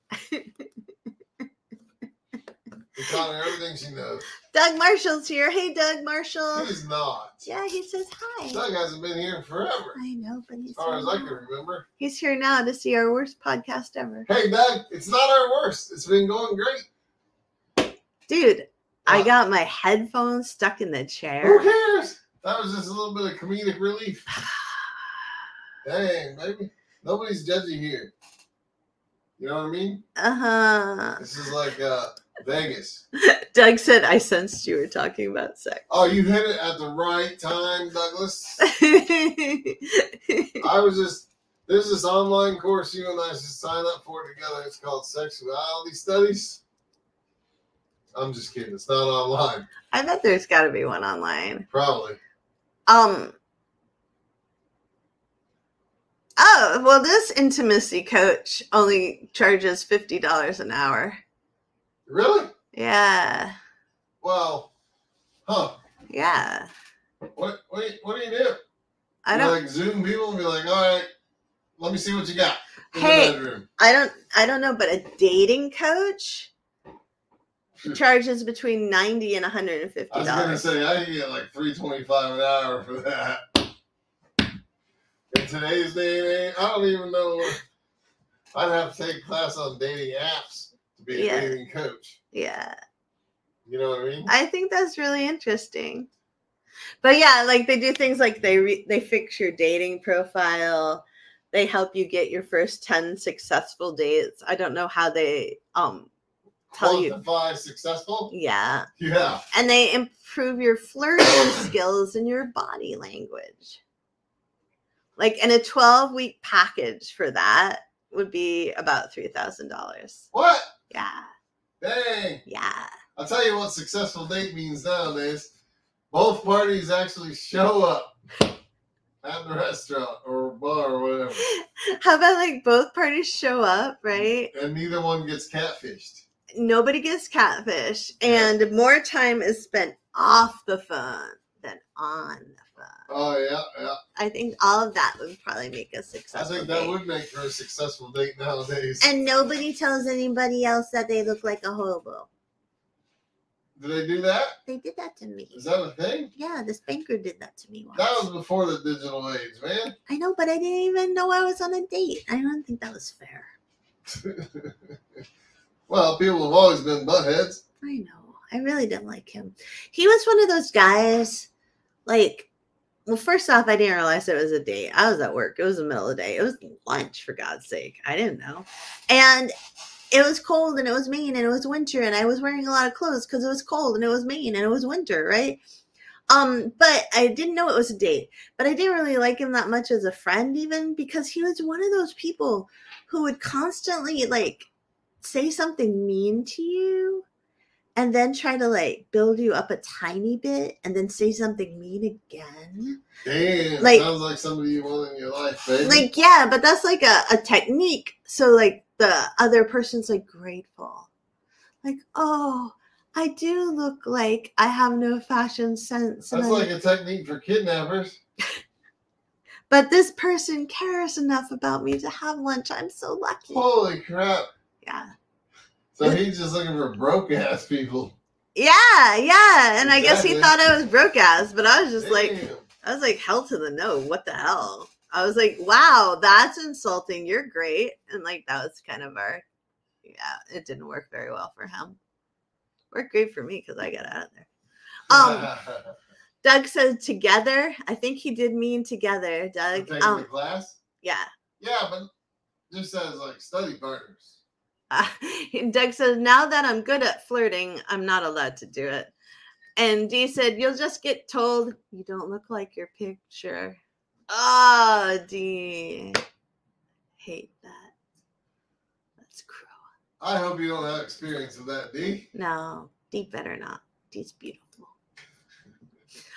He taught her everything she knows. Doug Marshall's here. Hey, Doug Marshall. He's not. Yeah, he says hi. Doug hasn't been here forever. I know, but he's As far here as I now. can remember. He's here now to see our worst podcast ever. Hey, Doug, it's not our worst. It's been going great. Dude, I What? got my headphones stuck in the Who chair. cares? That was just a little bit of comedic relief. Dang, baby. Nobody's judgy here. You know what I mean? Uh-huh. This is like uh, Vegas. Doug said, I sensed you were talking about sex. Oh, you hit it at the right time, Douglas. I was just, there's this online course you and I should sign up for together. It's called Sexuality Studies. I'm just kidding. It's not online. I bet there's got to be one online. Probably. Um. Oh, well, this intimacy coach only charges fifty dollars an hour. Really? Yeah. Well, huh. Yeah. What, what, do you, what do you do? I You, don't like Zoom people and be like, all right, let me see what you got in Hey. the bedroom. I don't I don't know, but a dating coach charges between ninety and one hundred fifty I was gonna dollars. say I can get like three twenty-five an hour for that. In today's day and age, I don't even know what I'd have to take a class on dating apps to be a Yeah. dating coach. Yeah. You know what I mean? I think that's really interesting. But yeah, like they do things like they re- they fix your dating profile. They help you get your first ten successful dates. I don't know how they um tell you. Quantify successful? Yeah. Yeah. And they improve your flirting skills and your body language. Like, and a twelve week package for that would be about three thousand dollars. What? Yeah. Dang. Yeah. I'll tell you what successful date means nowadays. Both parties actually show up at the restaurant or bar or whatever. How about like both parties show up, right? And neither one gets catfished. Nobody gets catfish, and more time is spent off the phone than on the phone. Oh, yeah, yeah. I think all of that would probably make a I successful think that date. would make for a successful date nowadays. And nobody tells anybody else that they look like a hobo. Do they do that? They did that to me. Is that a thing? Yeah, this banker did that to me once. That was before the digital age, man. I know, but I didn't even know I was on a date. I don't think that was fair. Well, people have always been buttheads. I know. I really didn't like him. He was one of those guys, like, well, first off, I didn't realize it was a date. I was at work. It was the middle of the day. It was lunch, for God's sake. I didn't know. And it was cold and it was Maine and it was winter and I was wearing a lot of clothes because it was cold and it was Maine and it was winter, right? Um, but I didn't know it was a date. But I didn't really like him that much as a friend even because he was one of those people who would constantly, like, say something mean to you and then try to like build you up a tiny bit and then say something mean again. Damn, Like- sounds like somebody you want in your life, baby. Like, yeah, but that's like a, a technique. So like the other person's like grateful. Like, oh, I do look like I have no fashion sense. and That's I- like a technique for kidnappers. but this person cares enough about me to have lunch. I'm so lucky. Holy crap. Yeah. So he's just looking for broke ass people. Yeah, yeah. And I guess he Exactly. thought I was broke ass, but I was just like, Damn. I was like, hell to the no. What the hell? I was like, wow, that's insulting. You're great. And like, that was kind of our, yeah, it didn't work very well for him. Worked great for me because I got out of there. Um, Doug said together. I think he did mean together, For Doug. taking the Um, class? yeah. Yeah, but just as like study partners. Uh, and Doug said, now that I'm good at flirting, I'm not allowed to do it. And Dee said, you'll just get told you don't look like your picture. Oh, Dee. Hate that. That's cruel. I hope you don't have experience with that, D. No, Dee better not. Dee's beautiful.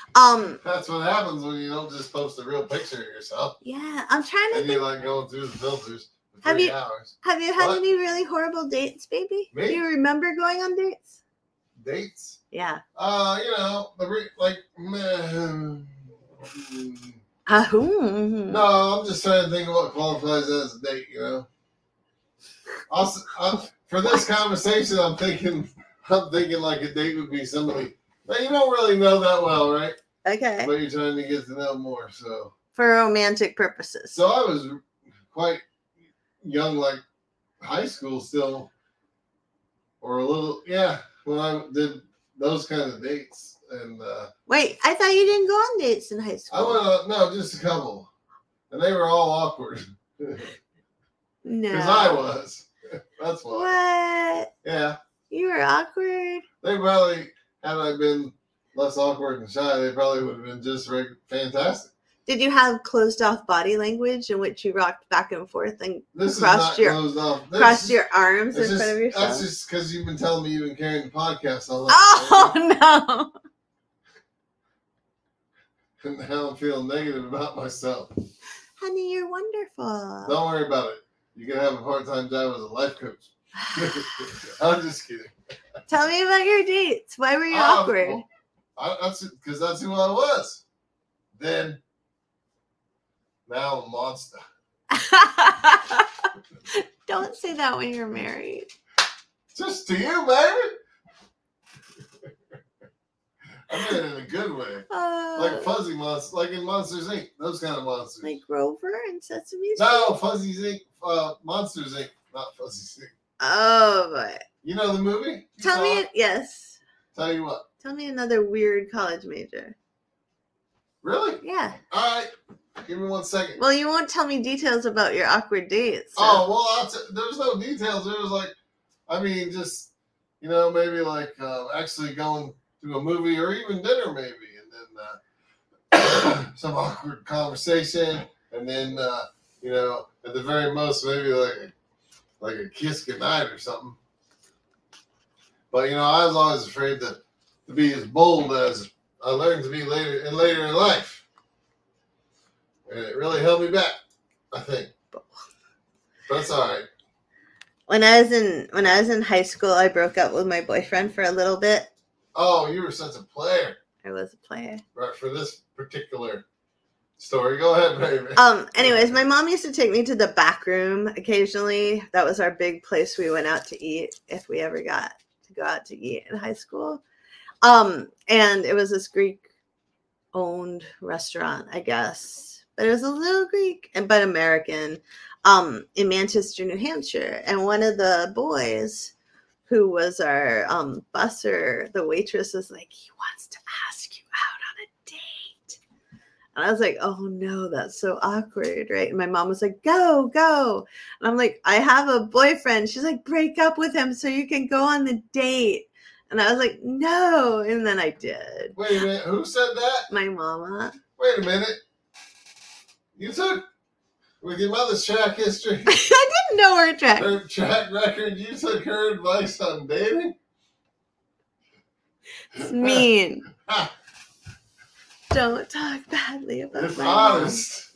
Um, That's what happens when you don't just post a real picture of yourself. yeah, I'm trying to And you think. like going through the filters for Have three you- hours. Have you had What? any really horrible dates, baby? Me? Do you remember going on dates? Dates? Yeah. Uh, you know, the re- like, man. Uh, hmm. No, I'm just trying to think of what qualifies as a date, you know. Also, uh, for this conversation, I'm thinking, I'm thinking like a date would be somebody that you don't really know that well, right? Okay. But you're trying to get to know more. So, For romantic purposes. so I was quite young, like high school still, or a little, yeah, when I did those kind of dates, and uh, Wait, I thought you didn't go on dates in high I school. went on, no, just a couple, and they were all awkward because No. I was. That's why. What? Yeah, You were awkward. they probably, had I been less awkward and shy, they probably would have been just reg- fantastic. Did you have closed off body language in which you rocked back and forth and This crossed is not your closed off. This crossed is- your arms in it's front just- of yourself? That's just because you've been telling me you've been carrying the podcast all Oh no. And now I'm feeling negative about myself. Honey, you're wonderful. Don't worry about it. You can have a part-time job as a life coach. I'm just kidding. Tell me about your dates. Why were you Ah, awkward? well, I, that's because that's who I was. Then, now I'm a monster. Don't say that when you're married. Just to you, baby. I mean it in a good way. Uh, Like fuzzy monsters, like in Monsters Incorporated. Those kind of monsters. like Grover and Sesame Street? No, Fuzzy's Inc. Uh, Monsters Incorporated. Not Fuzzy's Inc. Oh boy. You know the movie? You Tell saw me it? yes. Tell you what. Tell me another weird college major. Really? Yeah. All right. Give me one second. Well, you won't tell me details about your awkward dates. so- Oh, well, I'll t- there was no details. There was like, I mean, just, you know, maybe like uh, actually going to a movie or even dinner, maybe. And then uh, some awkward conversation. And then, uh, you know, at the very most, maybe like, like a kiss goodnight or something. But, you know, I was always afraid to, to be as bold as I learned to be later and later in life. And it really held me back, I think. But that's all right. When I was in when I was in high school, I broke up with my boyfriend for a little bit. Oh, you were such a player, I was a player. right, for this particular story. Go ahead, baby. Um. Anyways, my mom used to take me to the back room occasionally. That was our big place we went out to eat if we ever got to go out to eat in high school. Um. And it was this Greek-owned restaurant, I guess, but it was a little Greek and but American. Um, in Manchester, New Hampshire, and one of the boys, who was our um busser, the waitress was like, he wants to ask you out on a date. And I was like, oh no, that's so awkward, right? And my mom was like, go, go. And I'm like, I have a boyfriend. She's like, break up with him so you can go on the date. And I was like, no. And then I did. Wait a minute. Who said that? My mama. Wait a minute. You took, with your mother's track history, I didn't know her track. her track record, you took her advice on dating? It's mean. Don't talk badly about It's my mom. honest.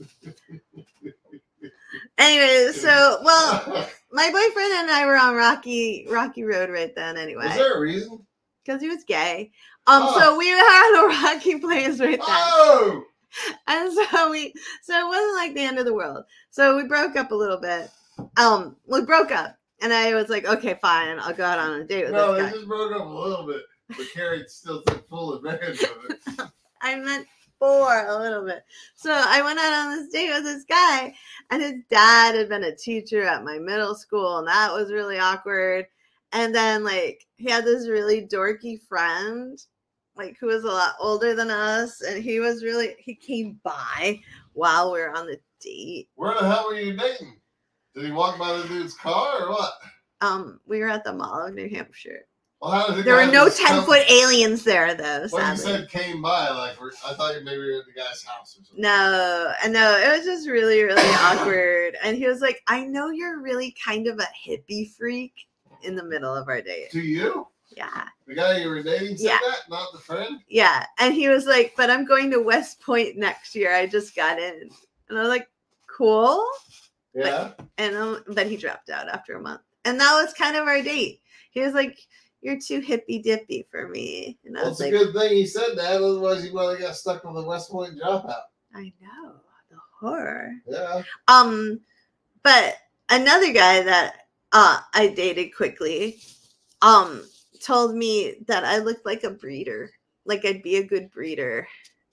Anyway, so well, my boyfriend and I were on Rocky Rocky Road right then. Anyway, Was there a reason? because he was gay. Um, Oh. so we had a rocky place right then, Oh! and so we, so it wasn't like the end of the world. So we broke up a little bit. Um, we broke up, and I was like, okay, fine, I'll go out on a date with No, this they guy. just broke up a little bit, but Carrie still took full advantage of it. I meant for a little bit. So I went out on this date with this guy, and his dad had been a teacher at my middle school, and that was really awkward. And then, like, he had this really dorky friend, like, who was a lot older than us, and he was really, he came by while we were on the date. Where the hell were you dating? Did he walk by the dude's car or what? Um, we were at the Mall of New Hampshire. Well, how did the There guy were no just come- ten-foot aliens there, though, When you sadly. said came by, like we're, I thought maybe you were at the guy's house or something. No, and no, it was just really, really awkward. And he was like, I know you're really kind of a hippie freak in the middle of our date. To you? Yeah. The guy you were dating said Yeah. that, not the friend? Yeah. And he was like, but I'm going to West Point next year. I just got in. And I was like, cool. Yeah. And um, but he dropped out after a month. And that was kind of our date. He was like, you're too hippy dippy for me. And I Well, was it's like, a good thing he said that. Otherwise, he might have got stuck with the West Point dropout. I know. The horror. Yeah. Um, but another guy that uh I dated quickly, um, told me that I looked like a breeder. Like I'd be a good breeder.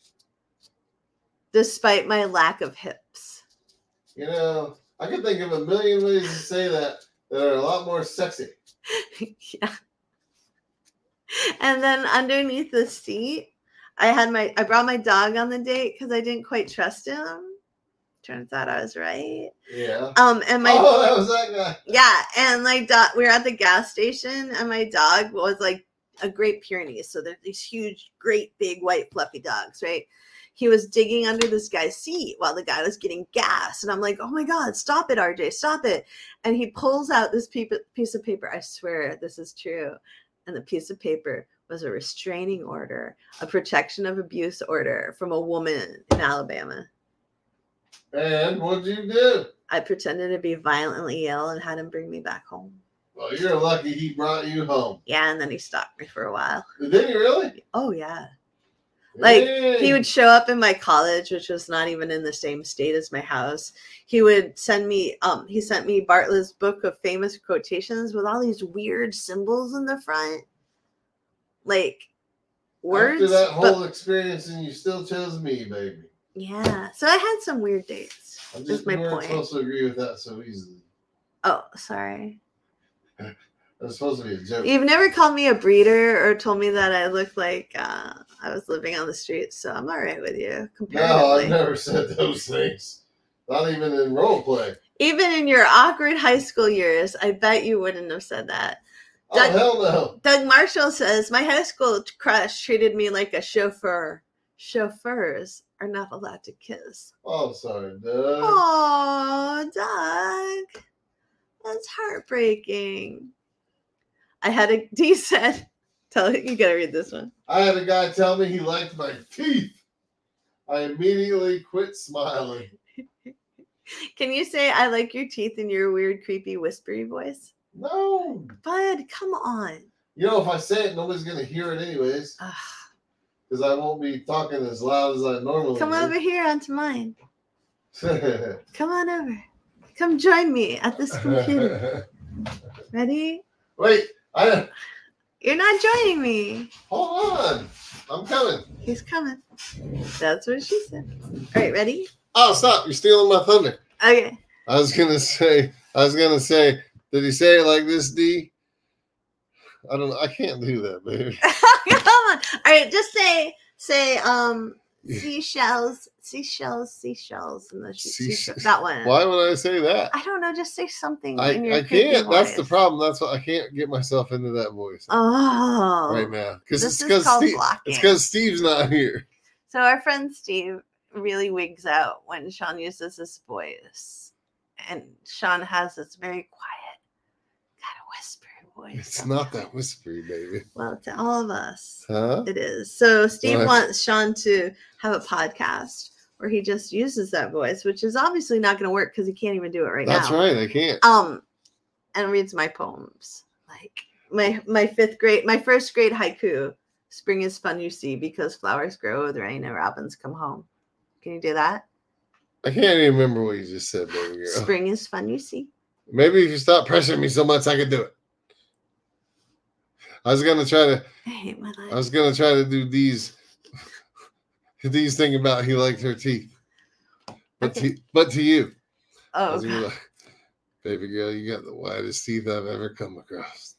Despite my lack of hips. You know, I can think of a million ways to say that that are a lot more sexy. Yeah. And then underneath the seat, I had my I brought my dog on the date because I didn't quite trust him. Turns out I was right. Yeah. Um, and my Oh, that was that guy. yeah, and my dog. We were at the gas station, and my dog was like a Great Pyrenees. So they're these huge, great, big, white, fluffy dogs, right? He was digging under this guy's seat while the guy was getting gas, and I'm like, "Oh my God, stop it, R J, stop it!" And he pulls out this piece of paper. I swear this is true. And the piece of paper was a restraining order, a protection of abuse order from a woman in Alabama. And what'd you do? I pretended to be violently ill and had him bring me back home. Well, you're lucky he brought you home. Yeah, and then he stalked me for a while. Did he really? Oh, yeah. Like, Dang. he would show up in my college, which was not even in the same state as my house. He would send me, um, he sent me Bartlett's book of famous quotations with all these weird symbols in the front. Like, words. After that whole but, experience, and you still chose me, baby. yeah. So I had some weird dates. I Is just my weren't point. supposed to agree with that so easily. Oh, sorry. It was supposed to be a joke. You've never called me a breeder or told me that I look like uh, I was living on the streets, so I'm all right with you, No, comparatively. I've never said those things. Not even in role play. Even in your awkward high school years, I bet you wouldn't have said that. Oh, Doug- hell no. Doug Marshall says, my high school crush treated me like a chauffeur. Chauffeurs are not allowed to kiss. Oh, I'm sorry, Doug. Oh, Doug. That's heartbreaking. I had a, D said, tell you gotta read this one. I had a guy tell me he liked my teeth. I immediately quit smiling. Can you say, I like your teeth in your weird, creepy, whispery voice? No. Bud, come on. You know, if I say it, nobody's going to hear it anyways. Ugh. Because I won't be talking as loud as I normally Come do. over here onto mine. Come on over. Come join me at this computer. Ready? Wait, I You're not joining me. hold on. I'm coming. He's coming. That's what she said. All right, ready? Oh, stop. You're stealing my thunder. Okay. I was going to say, I was going to say, did he say it like this, D? I don't know. I can't do that, baby. Come on. All right, just say, say, um, seashells, seashells, seashells. And the she- Seashell- seashell- that one. Why would I say that? I don't know. Just say something I, in your I creepy can't. That's the voice. problem. That's what I can't get myself into that voice Oh. right now. Because This it's is because called Steve, blocking. it's because Steve's not here. So our friend Steve really wigs out when Sean uses his voice. And Sean has this very quiet, kind of whispery voice. It's not that whispery, baby. Well, to all of us, Huh? it is. So Steve Well, wants Sean to have a podcast where he just uses that voice, which is obviously not going to work because he can't even do it right That's now. right. I can't. Um, and reads my poems, like my my fifth grade, my first grade haiku. Spring is fun, you see, because flowers grow with rain and robins come home. Can you do that? I can't even remember what you just said, baby girl. Spring is fun, you see. Maybe if you stop pressuring me so much, I could do it. I was gonna try to. I hate my life. I was gonna try to do these. These thing about he liked her teeth, but Okay. to, but to you, I Oh, was gonna be God. like, baby girl, you got the widest teeth I've ever come across.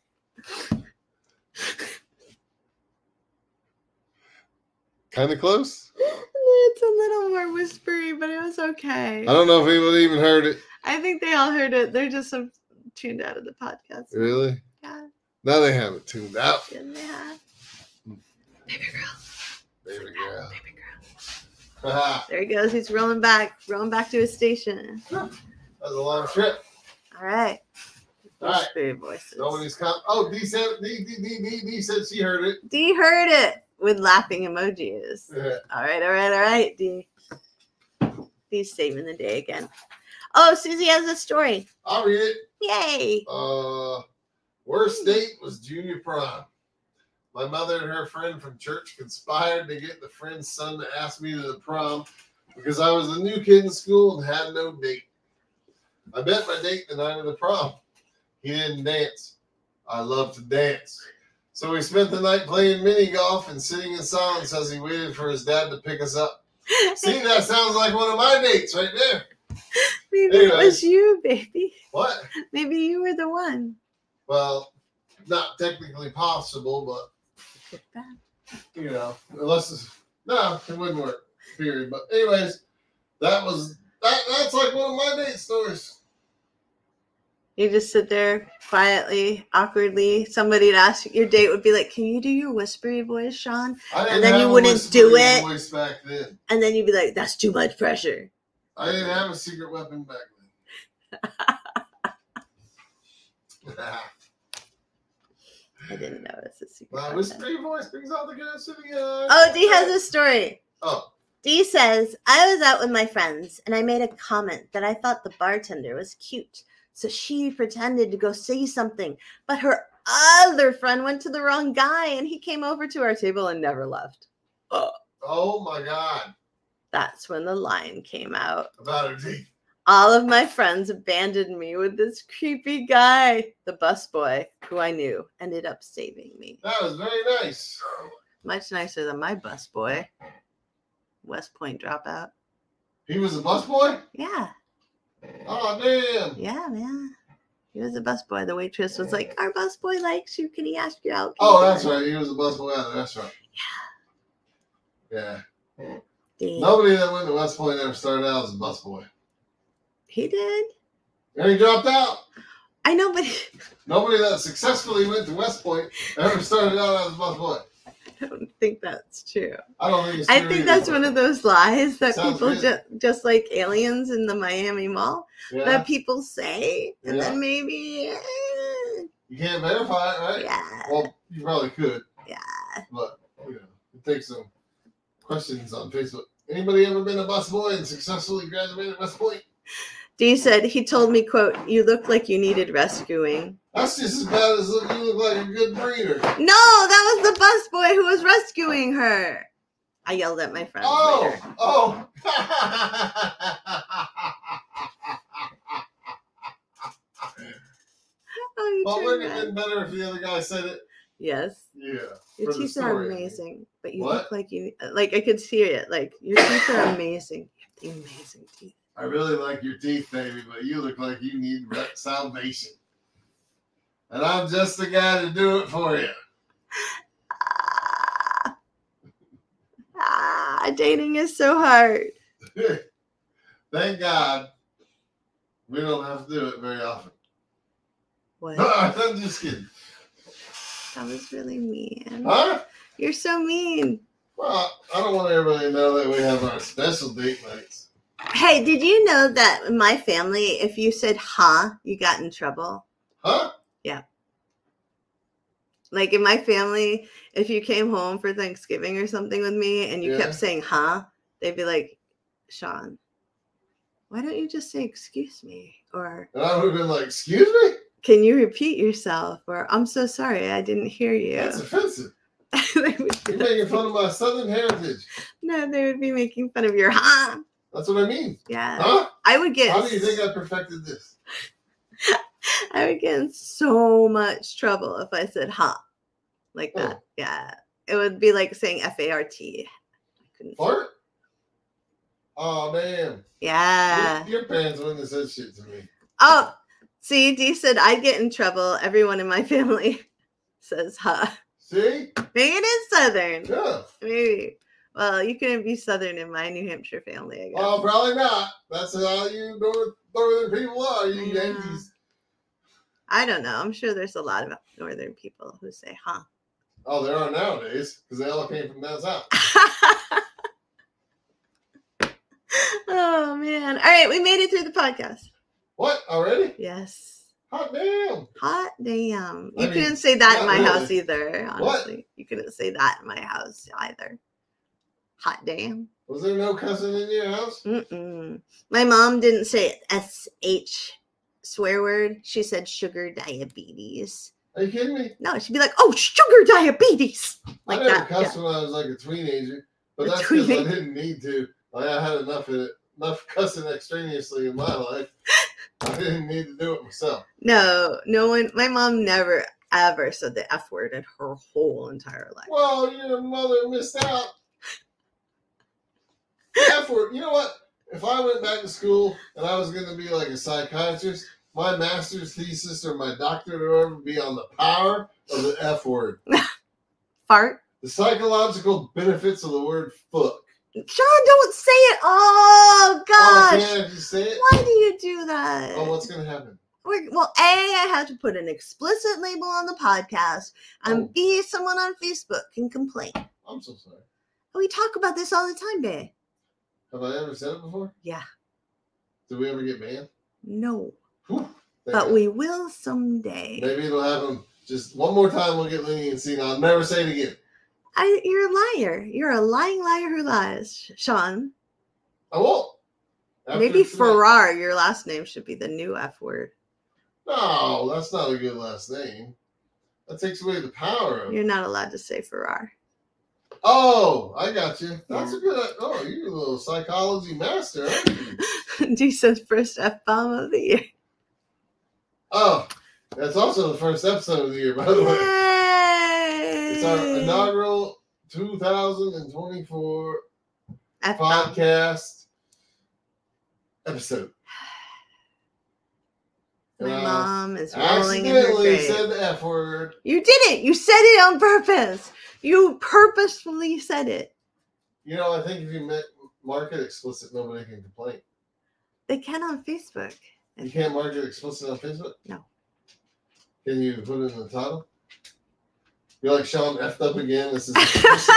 Kind of close. It's a little more whispery, but it was okay. I don't know if anyone even heard it. I think they all heard it. They're just so tuned out of the podcast. Really? Yeah, Now they have it tuned out. didn't they have? Baby girl. Baby girl. Baby girl. That There he goes. He's rolling back, rolling back to his station. was a long trip. All right. All right. Whispery voices. Nobody's com- Oh, D said D, D, D, D, D said she heard it. D heard it with laughing emojis. Yeah. All right, all right, all right, D. D's saving the day again. Oh, Susie has a story. I'll read it. Yay. Uh, worst date was junior prom. My mother and her friend from church conspired to get the friend's son to ask me to the prom because I was a new kid in school and had no date. I met my date the night of the prom. He didn't dance. I love to dance. So we spent the night playing mini golf and sitting in silence as he waited for his dad to pick us up. See, that sounds like one of my dates right there. Maybe Anyways. it was you, baby. What? Maybe you were the one. Well, not technically possible, but you know, unless it's, no, it wouldn't work. Period. But anyways, that was that. That's like one of my date stories. You just sit there quietly, awkwardly. Somebody'd ask you, your date would be like, "Can you do your whispery voice, Sean?" I didn't And then have you a wouldn't do whispering it. Voice back then. And then you'd be like, "That's too much pressure." I didn't have a secret weapon back then. I didn't know it's a secret. My weapon. whispery voice brings out the good city. Uh, Oh, D has a story. Oh, Dee says, I was out with my friends and I made a comment that I thought the bartender was cute. So she pretended to go say something, but her other friend went to the wrong guy and he came over to our table and never left. Oh, oh my God! that's when the line came out. About her teeth. All of my friends abandoned me with this creepy guy. The busboy, who I knew, ended up saving me. That was very nice. Much nicer than my busboy. West Point dropout. He was a busboy. Yeah. Oh damn! Yeah, man. He was a busboy. The waitress was like, our busboy likes you. Can he ask you out? Oh, that's right. He was a busboy at the restaurant. Yeah. Yeah. Dang. Nobody that went to West Point ever started out as a busboy. He did. And he dropped out. I know, but Nobody that successfully went to West Point ever started out as a busboy. I don't think that's true. I don't think it's I true think either, that's but- one of those lies that Sounds people good. just just like aliens in the Miami Mall Yeah. that people say, and Yeah. then maybe, eh, You can't verify it, right? yeah, Well, you probably could. Yeah. But, you know, it takes some questions on Facebook. Anybody ever been a busboy and successfully graduated West Point? Dee said he told me, "quote You look like you needed rescuing." That's just as bad as look, you look like a good breeder. No, that was the busboy who was rescuing her. I yelled at my friends Oh, later. oh. Oh, you Well, turned wouldn't it red. have been better if the other guy said it? Yes. Yeah. Your for the teeth are story. amazing, but you What? look like you like I could see it. Like your teeth are amazing. You have the amazing teeth. I really like your teeth, baby, but you look like you need re- salvation. And I'm just the guy to do it for you. Ah, ah, dating is so hard. Thank God we don't have to do it very often. What? I'm just kidding. That was really mean. Huh? You're so mean. Well, I don't want everybody to know that we have our special date nights. Hey, did you know that in my family, if you said "huh," you got in trouble? Huh? Like in my family, if you came home for Thanksgiving or something with me and you Yeah. kept saying "huh," they'd be like, "Sean, why don't you just say excuse me?" Or And I would have been like, excuse me? "Can you repeat yourself?" Or "I'm so sorry, I didn't hear you." That's offensive. They would be You're making like- fun of my southern heritage. No, they would be making fun of your "huh." That's what I mean. Yeah, Huh? I would get. How do you think I perfected this? I would get in so much trouble if I said "huh," like that. Oh. Yeah, it would be like saying F A R T. I couldn't. Fart? Oh, damn. Yeah. Your, your parents wouldn't have said shit to me. Oh, see, Dee said I'd get in trouble. Everyone in my family says "huh." See? Maybe it is Southern. Yeah. Maybe. Well, you couldn't be Southern in my New Hampshire family, I guess. Well, probably not. That's how you north, northern people are, you I know. Yankees. I don't know. I'm sure there's a lot of Northern people who say "huh." Oh, there are nowadays, because they all came from down south. Oh man! All right, we made it through the podcast. What? Already? Yes. Hot damn. Hot damn. You I mean, couldn't say that in not my really. house either, honestly. What? You couldn't say that in my house either. Hot damn. Was there no cussing in your house? Mm-mm. My mom didn't say S H swear word. She said sugar diabetes. Are you kidding me? No, she'd be like, oh, sugar diabetes. Like I never that. cussed Yeah. when I was like a teenager, but A that's because I teenager. didn't need to. Like I had enough of it, enough cussing extraneously in my life. I didn't need to do it myself. No, no one, my mom never ever said the F word in her whole entire life. Well, your mother missed out. F word. You know what? If I went back to school and I was going to be like a psychiatrist, my master's thesis or my doctorate or whatever would be on the power of the F word. Fart? The psychological benefits of the word fuck. Sean, don't say it. Oh, Oh, I gosh. can't just say it. Why do you do that? Oh, what's going to happen? We're, well, A, I have to put an explicit label on the podcast, and Oh. B, someone on Facebook can complain. I'm so sorry. We talk about this all the time, babe. Have I ever said it before? Yeah. Did we ever get banned? No. Whew, thank But God. we will someday. Maybe it'll happen just one more time. We'll get leniency and I'll never say it again. I, you're a liar. You're a lying liar who lies, Sean. I won't. After Maybe tonight. Farrar, your last name should be the new F word. No, that's not a good last name. That takes away the power of You're not allowed to say Farrar. Oh, I got you. That's Yeah. a good. Oh, you're a little psychology master, aren't you? Deesa's first F bomb of the year. Oh, that's also the first episode of the year, by the way. Yay! It's our inaugural two thousand twenty-four F-bomb. podcast episode. My And I mom is rolling in her accidentally grave. said the F word. You didn't. You said it on purpose. You purposefully said it. You know, I think if you ma- mark it explicit, nobody can complain. They can on Facebook. You can't mark it explicit on Facebook? No. Can you put it in the title? You're like, Sean effed up again. This is explicit.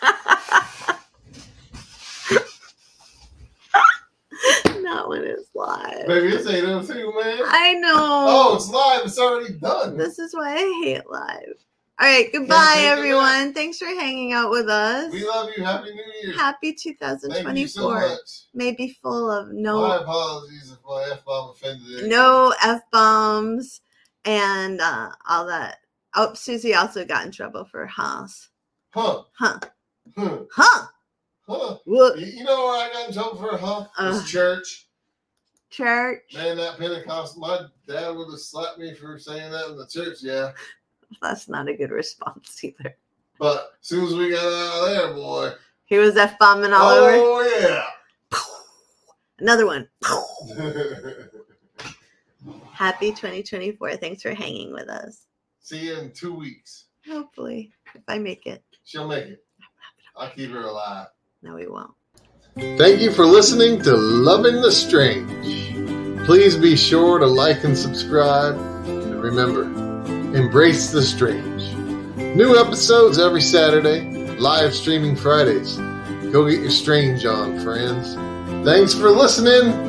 Not when it's live. Baby, it's eight oh two, man. I know. Oh, it's live. It's already done. This is why I hate live. All right, goodbye, take it everyone. Thanks for hanging out with us. We love you. Happy New Year. Happy two thousand Thank you so twenty-four. much. May be full of My no apologies if my F-bomb offended anyone. no F bombs and uh, all that. Oh, Susie also got in trouble for Haas. Huh. Huh. Huh. Huh. Huh. What? You you know where I got in trouble for, huh? Uh. It's church. Church. Man, that Pentecost, my dad would have slapped me for saying that in the church, yeah. That's not a good response either. But as soon as we got out of there, boy. He was F bombing all over. Oh, Another one. yeah. Happy twenty twenty-four. Thanks for hanging with us. See you in two weeks. Hopefully, if I make it. She'll make it. I'll keep her alive. No, we won't. Thank you for listening to Loving the Strange. Please be sure to like and subscribe. And remember, embrace the strange. New episodes every Saturday, live streaming Fridays. Go get your strange on, friends. Thanks for listening.